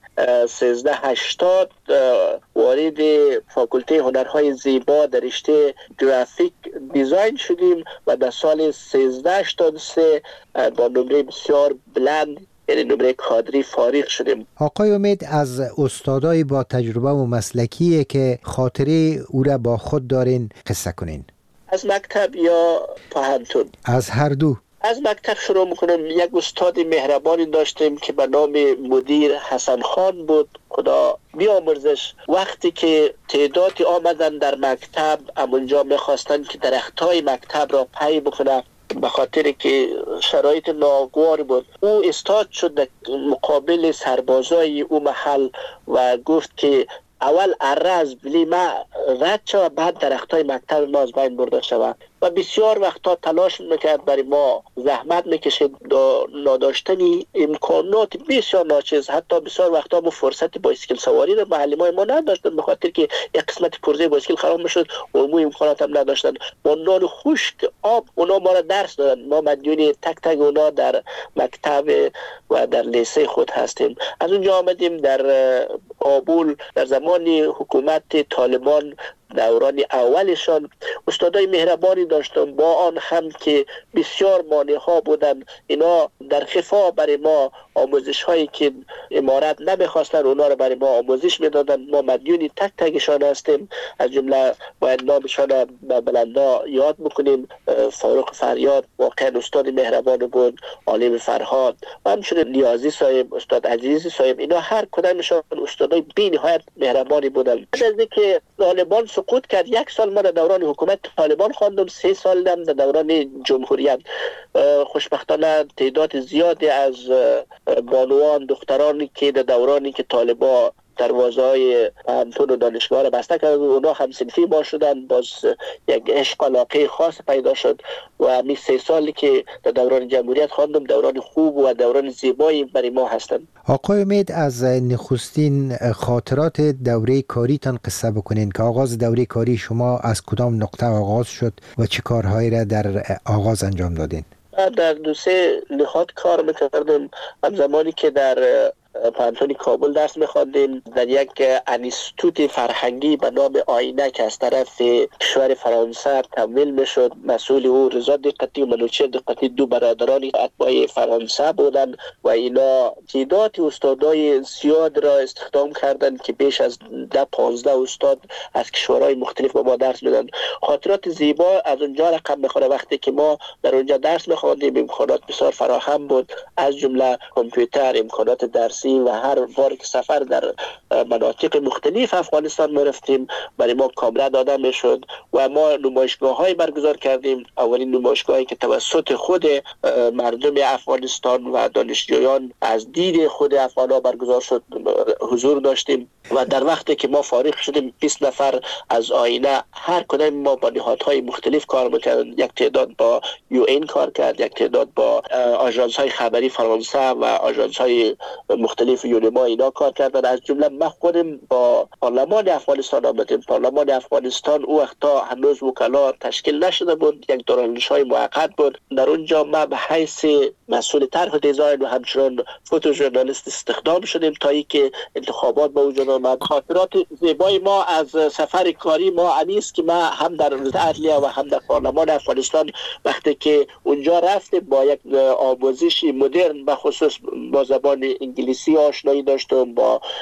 1380 وارد فاکولته هنرهای زیبا در رشته گرافیک دیزاین شدیم و در سال 1383 با نمره بسیار بلند یعنی نمره کادری فارغ شدیم. آقای امید از استادای با تجربه و مسلکیه که خاطره او را با خود دارین قصه کنین. از مکتب یا پهنتون؟ از هر دو. از مکتب شروع میکنم. یک استاد مهربانی داشتیم که به نام مدیر حسن خان بود، خدا بیامرزش. وقتی که تعدادی آمدن در مکتب همونجا میخواستن که درختای مکتب را پی بکنن، به خاطر که شرایط ناگوار بود او استاد شد در مقابل سربازای او محل و گفت که اول اره از بلی ما رد شود، بعد درختای مکتب ما از بین برده شود. و بسیار وقتا تلاش میکرد برای ما، زحمت میکشید. نداشتن امکانات بسیار ناچیز، حتی بسیار وقتا ما فرصت بایسکل سواری رو معلمای ما نداشتن به خاطر که یک قسمت پرزه بایسکل خراب میشد و ما امکانات هم نداشتن. با نان خشک آب اونا ما را درس دادن، ما مدیون تک تک اونا در مکتب و در لیسه خود هستیم. از اونجا آمدیم در کابل در زمان حکومت طالبان دوران اولشان استادای مهربانی داشتم، با آن هم که بسیار مانع ها بودن. اینا در خفا برای ما آموزش هایی که امارت نمیخواستن اونا رو برای ما آموزش میدادن. ما مدیون تک تکشان هستیم، از جمله باید نامشان به بلندا یاد بکنیم. فاروق فریاد واقعا استاد مهربانی بود، عالم فرهاد و همچنین نیازی صاحب، استاد عزیزی صاحب، اینا هر کدامشان استادای بی نهایت مهربانی بودن. بعد از اینکه طالبان سقوط کرد، یک سال ما در دوران حکومت طالبان خواندم، 3 سال هم در دوران جمهوریت. خوشبختانه تعداد زیادی از بانوان دخترانی که در دورانی که طالبان دروازه‌های پهنتون و دانشگاه را بسته کرد اونا هم صنفی ما شدن، باز یک عشق علاقه خاص پیدا شد و همین 3 سالی که در دوران جمهوریت خواندم دوران خوب و دوران زیبایی برای ما هستند. آقای امید از نخستین خاطرات دوره کاریتان قصه بکنین که آغاز دوره کاری شما از کدام نقطه آغاز شد و چه کارهایی را در آغاز انجام دادین؟ در 2-3 نهاد کار میکردم. هم زمانی که در پانتون کابل درس می‌خواندیم در یک انستیتوت فرهنگی به نام آینه که از طرف کشور فرانسه تمویل میشد. مسئول او رضا دقتی و منوچهر دقتی، 2 برادران اتباع فرانسه بودند و اینا تعداد استادای زیاد را استخدام کردند که بیش از 10-15 استاد از کشورهای مختلف به ما درس میدن. خاطرات زیبا از اونجا رقم میخوره. وقتی که ما در اونجا درس می‌خواندیم امکانات بسیار فراهم بود، از جمله کامپیوتر، امکانات درسی و هر بار که سفر در مناطق مختلف افغانستان می رفتیم برای ما کامره داده می شد و ما نمایشگاه های برگزار کردیم. اولین نمایشگاهی که توسط خود مردم افغانستان و دانشجویان از دید خود افغان ها برگزار شد حضور داشتیم و در وقتی که ما فارغ شدیم 20 نفر از آینه هر کدام ما با نهادهای مختلف کار میکردیم. یک تعداد با UN کار کرد، یک تعداد با آژانس های خبری فرانسه و آژانس های مختلف یونما اینا کار کردن. از جمله من خودم با پارلمان افغانستان آمدیم. پارلمان افغانستان او وقتا هنوز وکلا تشکیل نشده بود، یک دارالانشای موقت بود. در اونجا ما به حیث مسئول طرح دیزاین و همچنان فوتو ژورنالیست استخدام شدیم تا اینکه انتخابات به وجود آمد. خاطرات زیبای ما از سفر کاری ما انیست که ما هم در عدلیه و هم در پارلمان افغانستان وقتی که اونجا رفتیم با یک آموزش مدرن به خصوص با زبان انگلیسی آشنایی داشتم، با امکانات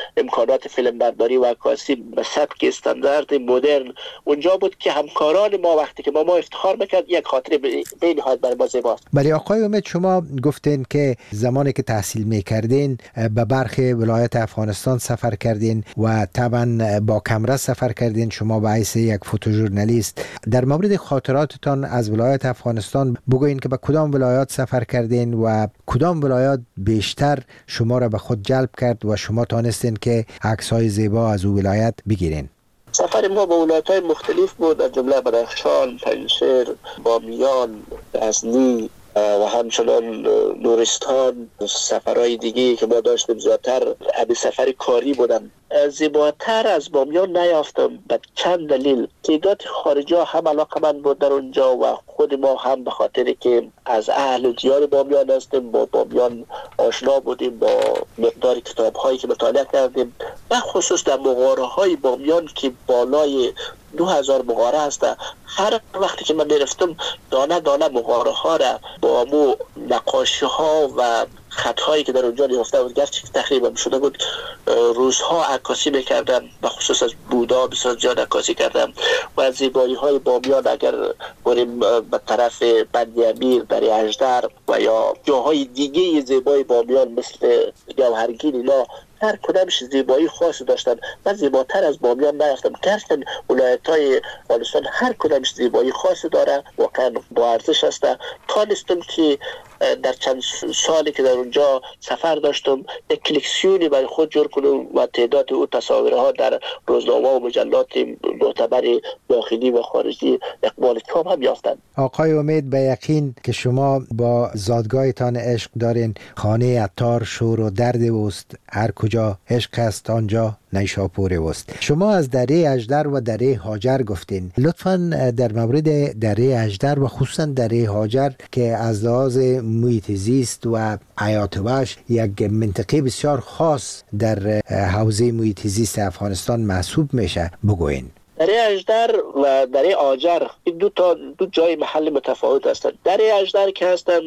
امکانات فیلم برداری و عکاسی به سبک استاندارد مدرن اونجا بود که همکاران ما وقتی که با ما افتخار میکرد یک خاطره به نهایت بر ما زیباست. ولی آقای امید، شما گفتین که زمانی که تحصیل میکردین به برخی ولایت افغانستان سفر کردین و طبعا با کمره سفر کردین، شما به حیث یک فوتوژورنالیست. در مورد خاطراتتان از ولایت افغانستان بگوین که به کدام ولایات سفر کردین و کدام ولایات بیشتر شما را به خود جلب کرد و شما تانستین که عکس‌های زیبا از او ولایت بگیرین؟ سفر ما به ولایت‌های مختلف بود، از جمله بدخشان، پنجشیر، بامیان، غزنی و همچنان نورستان. سفرهای دیگه که ما داشتیم زیادتر ابی سفر کاری بودن. زیباتر از بامیان نیافتم به چند دلیل. تعداد خارجی ها هم علاقه‌مند بود در اونجا و خود ما هم به خاطر که از اهل دیار بامیان هستیم، با بامیان آشنا بودیم، با مقدار کتاب هایی که مطالعه کردیم و خصوص در مغاره های بامیان که بالای 2000 مغاره هست. هر وقتی که من میرفتم دانه دانه مغاره ها را با مو نقاشی ها و خط هایی که در اونجا نهفته بود، گرچه تقریبا شده بود، روزها عکاسی میکردم. به خصوص از بودا بسیار زیاد عکاسی کردم و از زیبایی های بامیان اگر بریم به طرف بند امیر، دره اژدر و یا جاهای دیگه زیبای بامیان مثل گوهرگین، اینا هر کدامش زیبایی خاصی داشتن. من زیباتر از بامیان نیافتم، گرچه ولایت‌های افغانستان هر کدامش زیبایی خاصی داره، واقعا با ارزش است. تانستم که در چند سالی که در اونجا سفر داشتم یک کلکسیونی برای خود جور کنم و تعداد او تصاویرها در روزنامه و مجلات معتبر داخلی و خارجی اقبال کام هم یافتند. آقای امید، به یقین که شما با زادگاهتان عشق دارین. خانه عطار شور و درد اوست، هر کجا عشق است آنجا نیشاپور اوست. شما از دره اژدر و دره هاجر گفتین. لطفاً در مورد دره اژدر و خصوصاً دره هاجر که از لحاظ محیط زیست و حیات وحش یک منطقه بسیار خاص در حوزه محیط زیست افغانستان محسوب میشه بگوین. دره اژدر و دره هاجر این دو جای محل متفاوت هستند. دره اژدر که هستن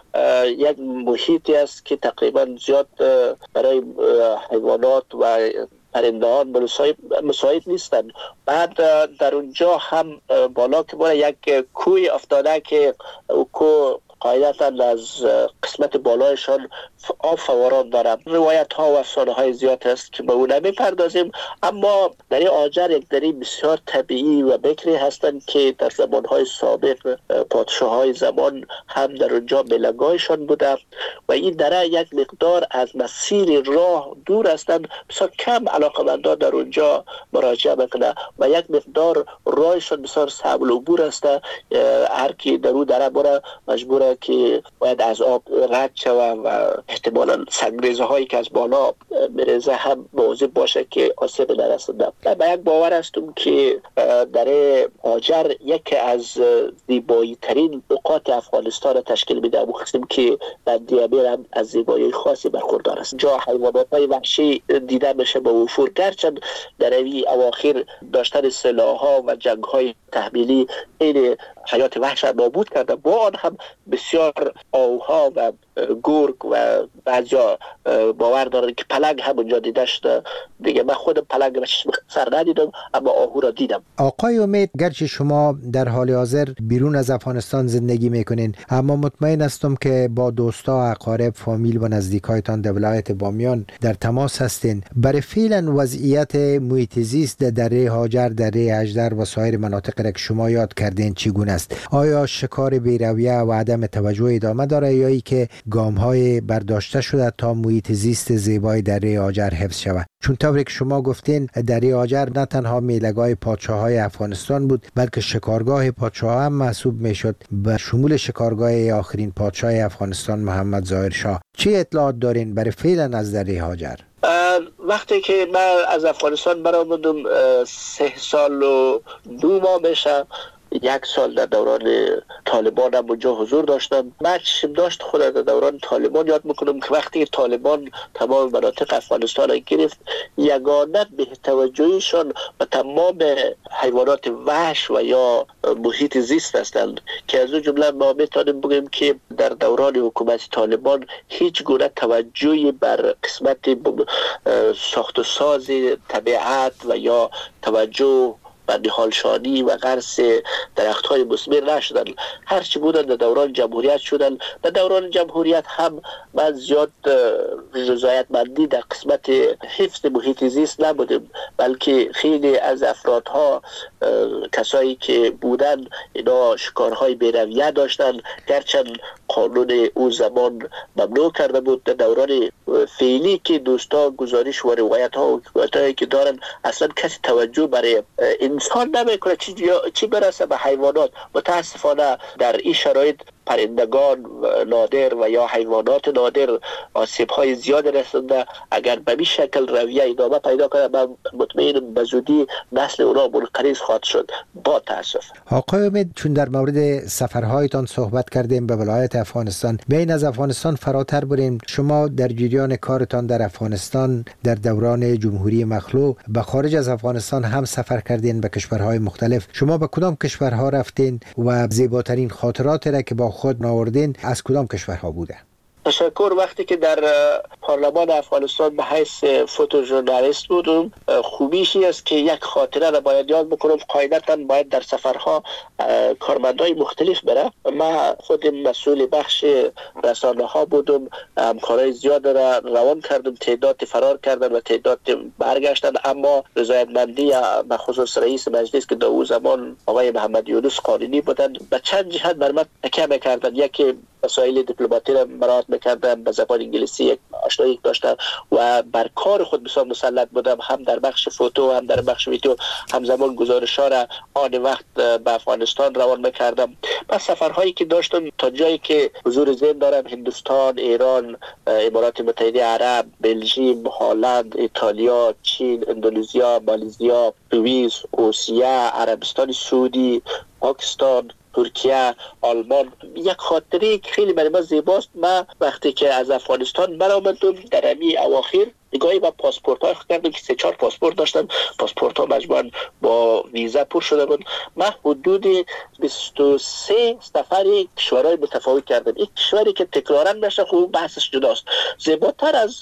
یک محیطی است که تقریبا زیاد برای حیوانات و پرندهان مساعد نیستن. بعد در اونجا هم بالا که بالا یک کوی افتاده که کوه قاعدتا از قسمت بالایشان آب فوران دارم. روایت ها و افسانه های زیاد است که به اون نمی‌پردازیم، اما دره هاجر یک دره بسیار طبیعی و بکری هستند که در زمانهای سابق پادشاه های زمان هم در اونجا ملگایشان بوده و این دره یک مقدار از مسیر راه دور هستند. بسیار کم علاقه‌مندان در اونجا مراجعه میکنه و یک مقدار راهشان بسیار صعب العبور است. هر کی در اون دره بره مجبوره که باید از آب رد شوه و احتمالاً سنگریزه هایی که از بالا میریزه هم مواظب باشه که آسیب نرسونده. به یک باور هستم که دره هاجر یکی از زیبایی ترین نقاط افغانستان را تشکیل میده. مخصوصا که بندی امیر هم از زیبایی خاصی برخوردار است. جا حیوانات های وحشی دیده میشه با وفور، گرچه در اواخر داشتن سلاح‌ها و جنگ‌های تحمیلی این حیات وحش را نابود کرده. با آن هم بسیار آوها و گرگ و بعضیا باور دارن که پلنگ هم اونجا دیده شده. دیگه من خودم پلنگ را چشم سر ندیدم، اما آهو را دیدم. آقای امید، گرچه شما در حال حاضر بیرون از افغانستان زندگی میکنین، اما مطمئن هستم که با دوستا، اقارب، فامیل و نزدیکایتان در ولایت بامیان در تماس هستین. برای فعلا وضعیت محیط زیست در دره هاجر، دره اژدر و سایر مناطق را که شما یاد کردین چگونه است؟ آیا شکار بی‌رویه و عدم توجه ادامه داره یا ای که گام‌های برداشته شده تا محیط زیست زیبای دره هاجر حفظ شود؟ چون طوری که شما گفتین دره هاجر نه تنها میله‌گاه پادشاه‌های افغانستان بود بلکه شکارگاه پادشاه هم محسوب میشد، به شمول شکارگاه آخرین پادشاه افغانستان محمد ظاهر شاه. چه اطلاعات دارین برای فعلا از دره هاجر؟ وقتی که من از افغانستان برآمدم 3 سال و 2 ماه میشه 1 سال در دوران طالبان هم اونجا حضور داشتم. من چشم داشت خود در دوران طالبان یاد میکنم که وقتی طالبان تمام مناطق افغانستان را گرفت، یگانه به توجهشان و تمام حیوانات وحش و یا محیط زیست هستند که از اون جمله ما میتونیم بگیم که در دوران حکومت طالبان هیچ گونه توجهی بر قسمت ساخت و ساز طبیعت و یا توجه و نهالشانی و غرس درخت‌های مثمر نشدن. هرچی بودن در دوران جمهوریت شدن. در دوران جمهوریت هم من زیاد رضایتمندی در قسمت حفظ محیط زیست نبودیم، بلکه خیلی از افرادها کسایی که بودن اینا شکارهای بی‌رویه داشتن، گرچند قانون او زمان ممنوع کرده بود. در دوران فعلی که دوستا گزارش و روایت‌ها و حکایت‌هایی که دارن، اصلا کسی توجه برای انسان نمیکنه، چی برسه به حیوانات. متاسفانه در این شرایط پرندگان نادر و یا حیوانات نادر آسیب‌های زیاد رسونده. اگر به این شکل رویه ادامه پیدا کنه، من مطمئنم به زودی نسل اونا منقرض خواهد شد. با تاسف. آقای امید، چون در مورد سفرهایتان صحبت کردیم به ولایت افغانستان، بین از افغانستان فراتر بریم. شما در جریان کارتان در افغانستان در دوران جمهوری مخلوع به خارج از افغانستان هم سفر کردین به کشورهای مختلف. شما به کدام کشورها رفتین و زیباترین خاطرات را که با خود ناوردین از کدام کشورها بوده؟ تشکر. وقتی که در پارلمان افغانستان به حیث فوتوژورنالیست بودم، خوبیش این است که یک خاطره را باید یاد بکنم. قاعدتاً باید در سفرها کارمندای مختلف بره. من خودم مسئول بخش رسانه ها بودم، همکارای زیاد را روان کردم، تعداد فرار کردن و تعداد برگشتن، اما رضایتمندی به خصوص رئیس مجلس که در اون زمان آقای محمد یونس قانونی بودند به چند جهت بر من تکیه می‌کردند. یکی مسائل دیپلماتی را مراعات می‌کردم، به زبان انگلیسی یک آشنایی داشتم و بر کار خود بسیار مسلط بودم، هم در بخش فوتو هم در بخش ویدیو. همزمان گزارش‌ها را آن وقت به افغانستان روان می‌کردم. و سفرهایی که داشتم تا جایی که حضور ذهن دارم، هندوستان، ایران، امارات متحده عرب، بلژیم، هلند، ایتالیا، چین، اندونزیا، مالزیا، سوئیس، روسیه، عربستان سعودی، پاکستان، ترکیه، آلمان. یک خاطره که خیلی برای من زیباست، من وقتی که از افغانستان برآمدم در امی اواخر نگاهی به پاسپورت ها کردم که 3-4 پاسپورت داشتم. پاسپورت ها مجموعاً با ویزا پر شده بود. من حدود 23 سفر کشورهای متفاوت کردم. این کشوری که تکرارا نشه، خوب بحثش جداست. زیباتر از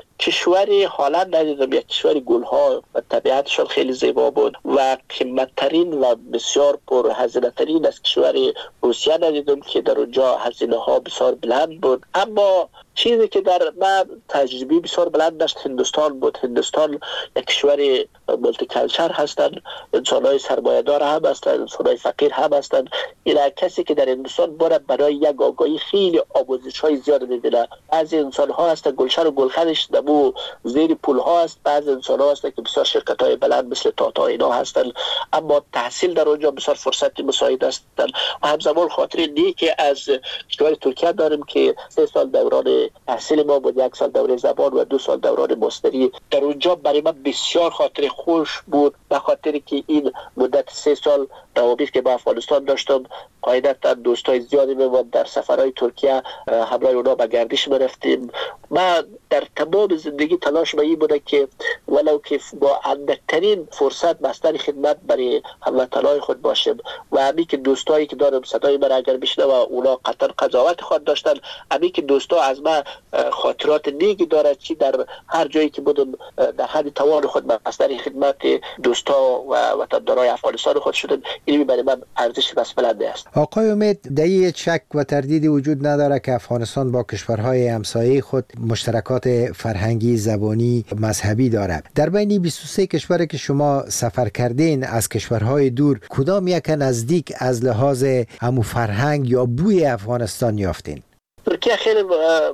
کشوری هلند ندیدم. یک کشور گلها و طبیعتشان خیلی زیبا بود و قیمتترین و بسیار پر هزینه ترین از کشور روسیه ندیدم که در اونجا هزینه ها بسیار بلند بود. اما چیزی که در من تجربی بسیار بلند داشت هندوستان بود. هندوستان یک کشور مولتی کلچر هستند، انسان‌های سرمایه‌دار هم هستند، انسان‌های فقیر هم هستند. این کسی که در هندوستان باید برای یک آگاهی خیلی آموزش‌های زیاد می‌بینه. بعضی انسان‌ها هستن گلشن و گلخنش دمو زیر پول‌ها است، بعضی انسان‌ها هستن که بسیار شرکت‌های بلند مثل تاتا اینا هستند، اما تحصیل در اونجا بسیار فرصت مساعد هستند. و همزمان خاطر نیکی از کشور ترکیه داریم که 3 سال دوران تحصیل ما بود، 1 سال دوره زبان و 2 سال دوران ماستری. در اونجا برای من بسیار خاطر خوش بود، به خاطر که این مدت 3 سال روابط که با افغانستان داشتم، قاعدتا دوستای زیادی بود. در سفرهای ترکیه همراه اونا به گردش می‌رفتیم. من در تمام زندگی تلاش به این بوده که ولو که با اندکترین فرصت بستر خدمت برای هموطنان خود باشم و همین که دوستایی که دارم صدای من اگر بشنوه و اونا قطعا قضاوت خود داشتن، همین که دوستا از من خاطرات نیکی دارد، چی در هر جایی که بودم در حد توان خود بستر خدمت دوستا و وطندارای افغانستان خود شدم. این برای من ارزش بس بلنده است. آقای امید، در این شک و تردیدی وجود نداره که افغانستان با کشورهای همسایه خود مشترکات فرهنگی، زبانی، مذهبی دارد. در بین 23 کشوری که شما سفر کردین از کشورهای دور، کدام یک نزدیک از لحاظ همو فرهنگ یا بوی افغانستان یافتین؟ ترکیه خیلی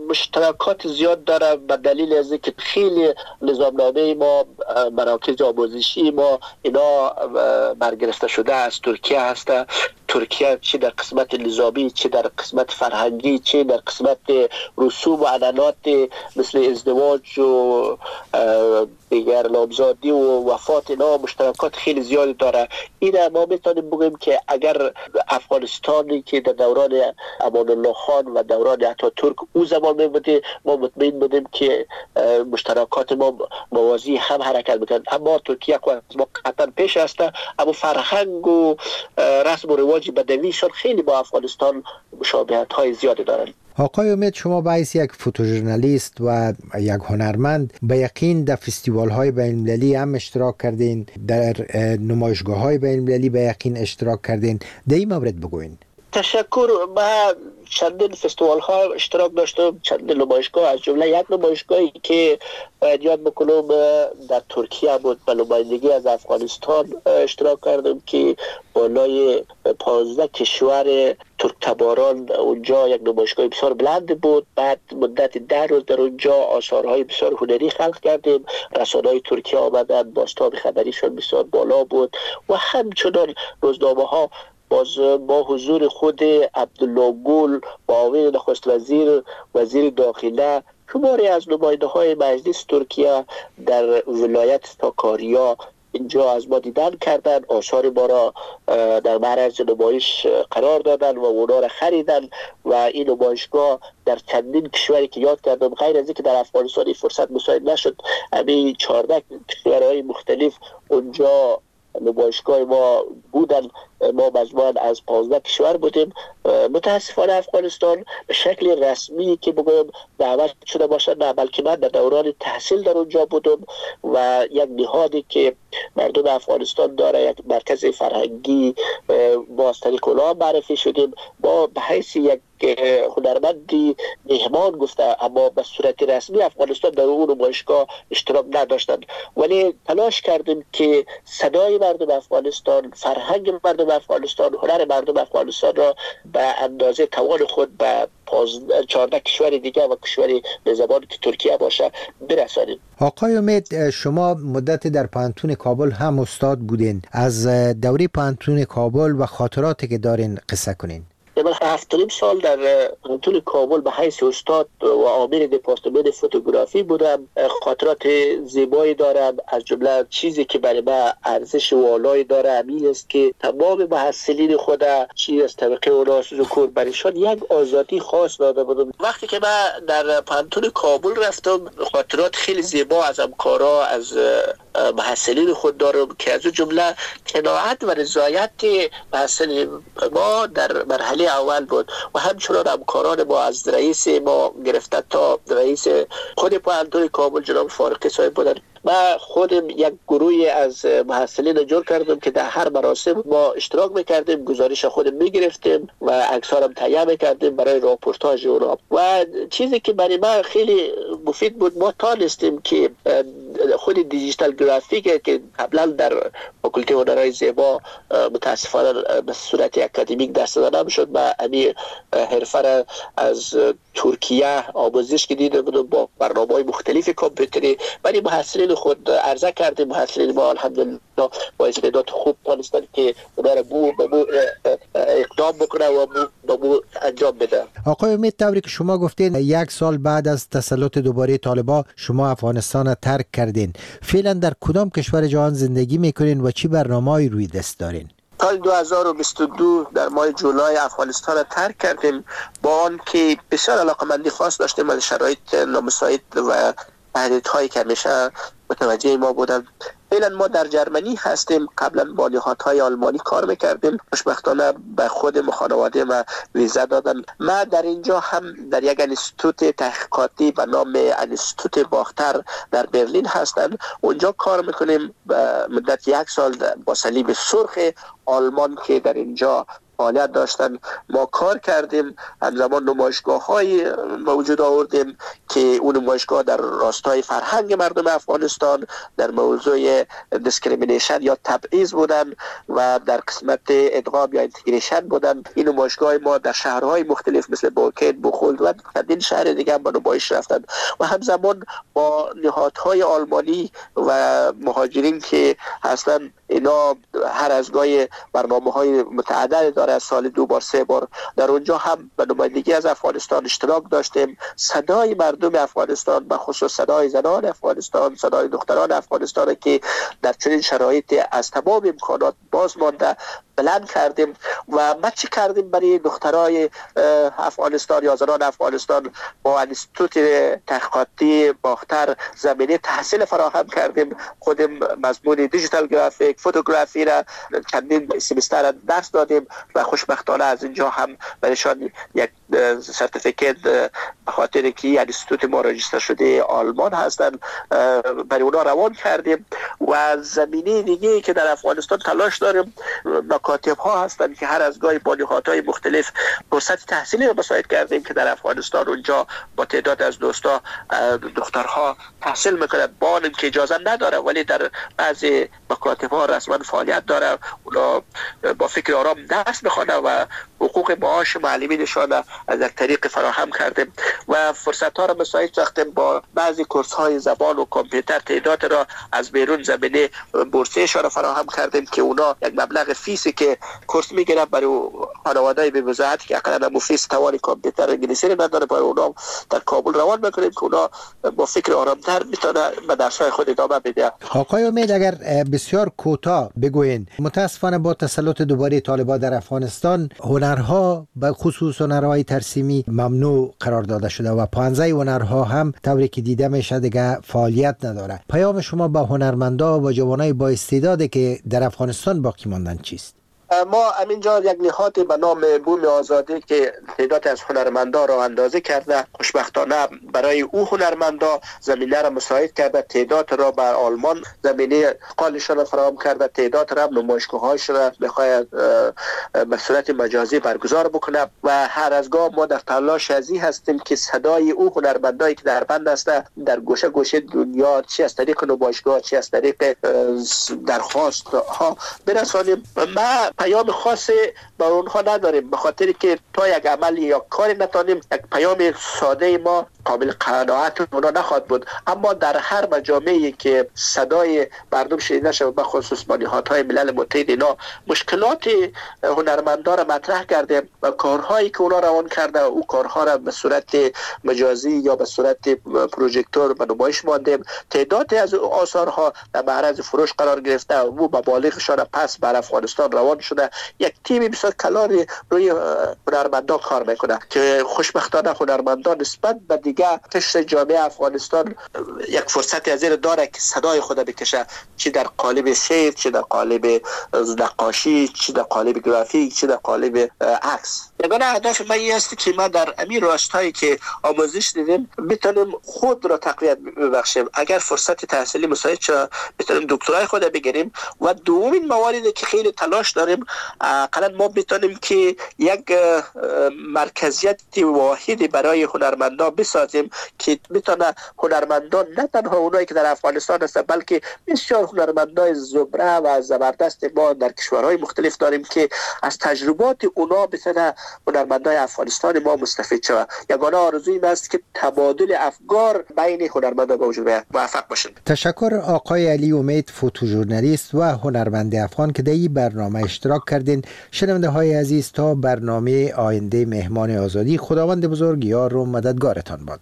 مشترکات زیاد داره به دلیل از اینکه خیلی نظامنامه ما، مراکز آموزشی ما اینا برگرفته شده از ترکیه هسته. ترکیه، چه در قسمت نظامی، چه در قسمت فرهنگی، چه در قسمت رسوم و عنعنات مثل ازدواج و دیگر نامزادی و وفات، اینا مشترکات خیلی زیادی داره. این ما میتونیم بگیم که اگر افغانستانی که در دوران امان الله خان و دوران اتاتورک او زمان میبوده، ما مطمئن بودیم که مشترکات ما موازی هم حرکت میکنند. اما ترکیه که از ما قطعا پیش هسته، اما فرهنگ و رسم و رواج بدویشان خیلی با افغانستان مشابهت های زیادی دارند. آقای امید، شما به حیث یک فوتوژورنالیست و یک هنرمند به یقین در فستیوال های بین المللی هم اشتراک کردین، در نمایشگاه های بین المللی به یقین اشتراک کردین. در این مورد بگوین. تشکر. من چندین فستیوال ها اشتراک داشتم، چندین نمایشگاه، از جمله یک نمایشگاهی که باید یاد بکنم در ترکیه بود، به نمایندگی از افغانستان اشتراک کردم که بالای 15 کشور ترک تباران اونجا یک نمایشگاه بسیار بلند بود. بعد مدت 10 روز در اونجا آثارهای بسیار هنری خلق کردیم. رسانه‌های ترکیه آمدن، بازتاب خبریشون بسیار بالا بود و همچنان روزنامه ها باز با حضور خود عبدالله گل، معاون نخست وزیر، وزیر داخله، شماری از نماینده های مجلس ترکیه در ولایت ساکاریا اینجا از ما دیدن کردن، آثار ما را در معرض نمایش قرار دادن و اونا را خریدن و این نمایشگاه در چندین کشوری که یاد کردم، غیر از اینکه در افغانستان فرصت مساعد نشد، همین 14 کشورهای مختلف اونجا نمایشگاه ما بودن. ما مجموعاً از 15 کشور بودیم. متاسفانه افغانستان به شکل رسمی که بگویم دعوت شده باشد نه، بلکه من در دوران تحصیل در اونجا بودم و یک نهادی که مردم افغانستان داره، یک مرکز فرهنگی، ما از طریق اونا معرفی شدیم. ما به حیث یک هنرمندی مهمان گفته، اما به صورت رسمی افغانستان در اون نمایشگاه اشتراک نداشتند، ولی تلاش کردیم که صدای مردم افغانستان، فرهنگ مردم افغانستان، هنر مردم افغانستان را به اندازه توان خود به 14 کشور دیگه و کشوری به زبان که ترکیه باشه برسانیم. آقای امید، شما مدت در پانتون کابل هم استاد بودین. از دوره پانتون کابل و خاطراتی که دارین قصه کنین. من 7.5 سال در پانتون کابل به حیث استاد و عامل دپارتمان فوتوگرافی بودم. خاطرات زیبایی دارم. از جمله چیزی که برای من ارزش والایی داره همین است که تمام محصلین خود چی از طبقه اونا ذکر برایشان یک آزادی خاص داده بودم. وقتی که من در پانتون کابل رفتم، خاطرات خیلی زیبا از همکارا، از محصلین خود دارم که از جمله قناعت و رضایت محصلین ما در مرحله اول بود و همچنان همکاران ما از رئیس ما گرفته تا رئیس خود پانتون کابل جناب فارقی صاحب بودن. ما خودم یک گروهی از محصلین جور کردم که در هر مراسم ما اشتراک میکردیم، گزارش خودم میگرفتیم و عکسارم تهیه میکردیم برای راپورتاژ اونا. و چیزی که برای من خیلی مفید بود، ما تانستیم که خود دیجیتال گرافیک که قبلا در فاکولته هنرهای زیبا متاسفانه به صورت اکادمیک دست داده نمیشد، و همین حرفه از ترکیه آموزش که دیده بودم با برنامه‌های مختلف کامپیوتری، ولی محصلین خود عرضه کردیم. محصلین ما الحمدلله با استعداد خوب توانستند که اونا را اقدام بکنه و انجام بده. آقای امید، طوری که شما گفتین 1 سال بعد از تسلط دوباره طالبان شما افغانستان را ترک کردین. فعلا در کدام کشور جهان زندگی میکنین و چی برنامه‌ای روی دست دارین؟ سال 2022 در ماه جولای افغانستان را ترک کردیم، با آن که بسیار علاقمندی خاص داشتیم از شرایط نامساعد و تهدیدهایی که همیشه متوجه ما بودن. فعلا ما در جرمنی هستیم. قبلا با نهادهای آلمانی کار میکردیم، خوشبختانه به خود خانواده ما ویزا دادن. ما در اینجا هم در یک انستیتوت تحقیقاتی به نام انستیتوت باختر در برلین هستن، اونجا کار میکنیم به مدت 1 سال با صلیب سرخ آلمان که در اینجا فعالیت داشتن ما کار کردیم. همزمان نمایشگاه‌های موجود آوردیم که اون نمایشگاه در راستای فرهنگ مردم افغانستان در موضوع دیسکریمینیشن یا تبعیض بودن و در قسمت ادغام یا اینتگریشن بودن. این نمایشگاه ما در شهرهای مختلف مثل بوکیت، بخولد و چندین شهر دیگه هم با نمایش رفتن و همزمان با نهادهای آلمانی و مهاجرین که هستن، اینا هر از گاهی برنامه‌های متعدد دارن باره سال 2 بار 3 بار در اونجا هم به نمایندگی از افغانستان اشتراک داشتیم. صدای مردم افغانستان، به خصوص صدای زنان افغانستان، صدای دختران افغانستان که در چنین شرایط از تمام امکانات باز مانده بلند کردیم. و ما چی کردیم برای دخترای افغانستان یا زنان افغانستان؟ با انستیتوت تحقیقاتی باختر زمینه تحصیل فراهم کردیم. خودم مضمون دیجیتال گرافیک، فوتوگرافی را چندین سمستر درس دادیم و خوشبختانه از اینجا هم برایشان یک سرتیفیکیت به خاطر که انستیتوت ما راجستر شده آلمان هستن برای اونا روان کردیم. و زمینه دیگه که در افغانستان تلاش داریم، مکاتب ها هستن که هر از گاهی با نهادهای مختلف فرصت تحصیلی رو مساعد کردیم که در افغانستان اونجا با تعداد از دوستا دخترها تحصیل میکنن با اینکه اجازه نداره، ولی در بعضی مکاتب ها رسما فعالیت داره. اونا با فکر آرام درس میخوانه و حقوق معاش معلمینشان از یک طریق فراهم کردیم و فرصت ها را مساعد ساختیم. با بعضی کورس های زبان و کامپیوتر تعداد را از بیرون زمینه بورسیه‌شان را فراهم کردیم که اونا یک مبلغ فیسی که کورس میگیرن برای خانواده‌ای به وضاحت که اقلا فیس توان کامپیوتر انگلیسی رو نداره، برای اونا در کابل روان میکنیم که اونا با فکر آرامتر میتونه به درس‌های خود ادامه بده. آقای امید، اگر بسیار کوتاه بگوین، متاسفانه با تسلط دوباره طالبان در افغانستان هنرها به خصوص هنرهای ترسیمی ممنوع قرار داده شده و پانزه هنرها هم طوری که دیده میشه دیگه فعالیت نداره. پیام شما با هنرمندا و جوانای با استعدادی که در افغانستان باقی ماندن چیست؟ ما همینجا یک نهاد به نام بوم آزادی که تعداد از هنرمندا را اندازه کرده، خوشبختانه برای او هنرمندا زمینه را مساعد کرده، تعداد را بر آلمان زمینه قالشان را فراهم کرده، تعداد را نمایشگاه‌هاش را بخواهد به صورت مجازی برگزار بکنه و هر از گاه ما در تلاش ازی هستیم که صدای او هنرمندایی که در بند هسته در گوشه گوشه دنیا، چی از طریق نمایشگاه، چی از طریق درخواست ها برسانیم. ما پیام خاصی بر اونها نداریم، به خاطر که تا یک عمل یا کاری نتانیم یک پیام ساده ما قابل قناعت اونا نخواهد بود. اما در هر مجامعی که صدای مردم شنیده شود، به خصوص با نهادهای ملل متحد، اینا مشکلات هنرمندا را مطرح کرده و کارهایی که اونا روان کرده او کارها را به صورت مجازی یا به صورت پروژکتور به نمایش ماندیم. تعدادی از آثارها در معرض فروش قرار گرفته و مبالغشان پس بر افغانستان روان شده. یک تیم بسیار کلان روی هنرمندان کار میکنه که خوشبختانه هنرمندان نسبت به دیگه قشر جامعه افغانستان یک فرصتی از این داره که صدای خود بکشه، چی در قالب شعر، چی در قالب نقاشی، چی در قالب گرافیک، چی در قالب عکس. یگانه هدف من این است که ما در امیر راستایی که آموزش دیدیم بتونیم خود را تقویت ببخشیم. اگر فرصت تحصیلی مساعد شد بتونیم دکترای خود بگیریم و دومین مواردی که خیلی تلاش داریم اقلا ما بتونیم که یک مرکزیت واحدی برای هنرمندان بسازیم که بتونه هنرمندان نه تنها اونایی که در افغانستان هستند بلکه بسیار هنرمندای زبره و زبردست ما در کشورهای مختلف داریم که از تجربات اونا بتونه هنرمندای افغانستان ما مستفید شود. یگانه آرزوی این است که تبادل افکار بین هنرمندان به وجود بیاید. موفق باشید. تشکر آقای علی امید، فوتوژورنالیست و هنرمند افغان که در این برنامه اشتراک کردین. شنونده های عزیز، تا برنامه آینده مهمان آزادی، خداوند بزرگ یار و مددگارتان باد.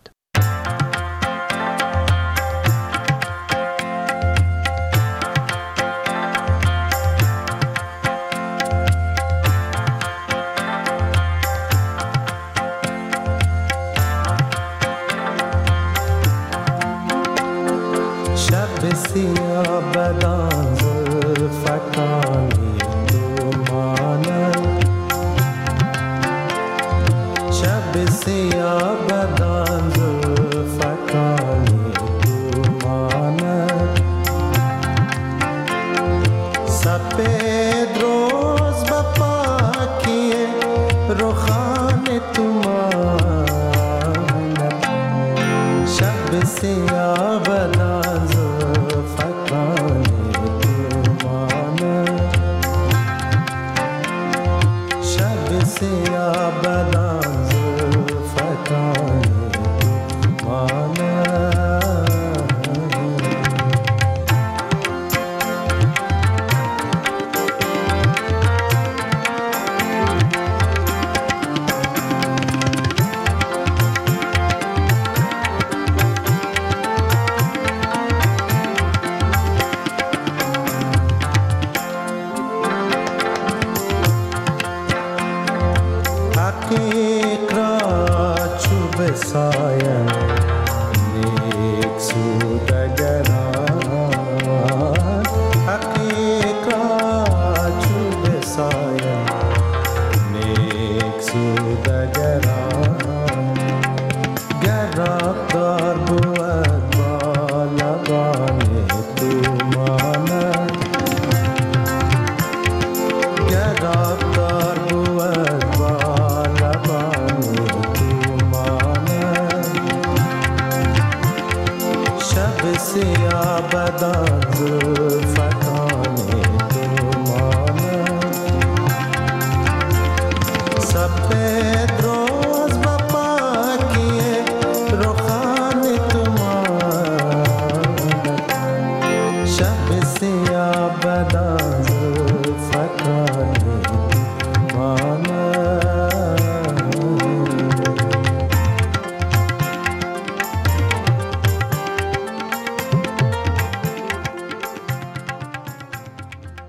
شب سیاه بدان زلفکانی دومانه، شب سیاه بدان زلفکانی دومانه، سپید روز به پاکی رخان تومانه، شب سیاه بدان زلفکانی دومانه، شب سیاه بدان زلفکانی دومانه. साथ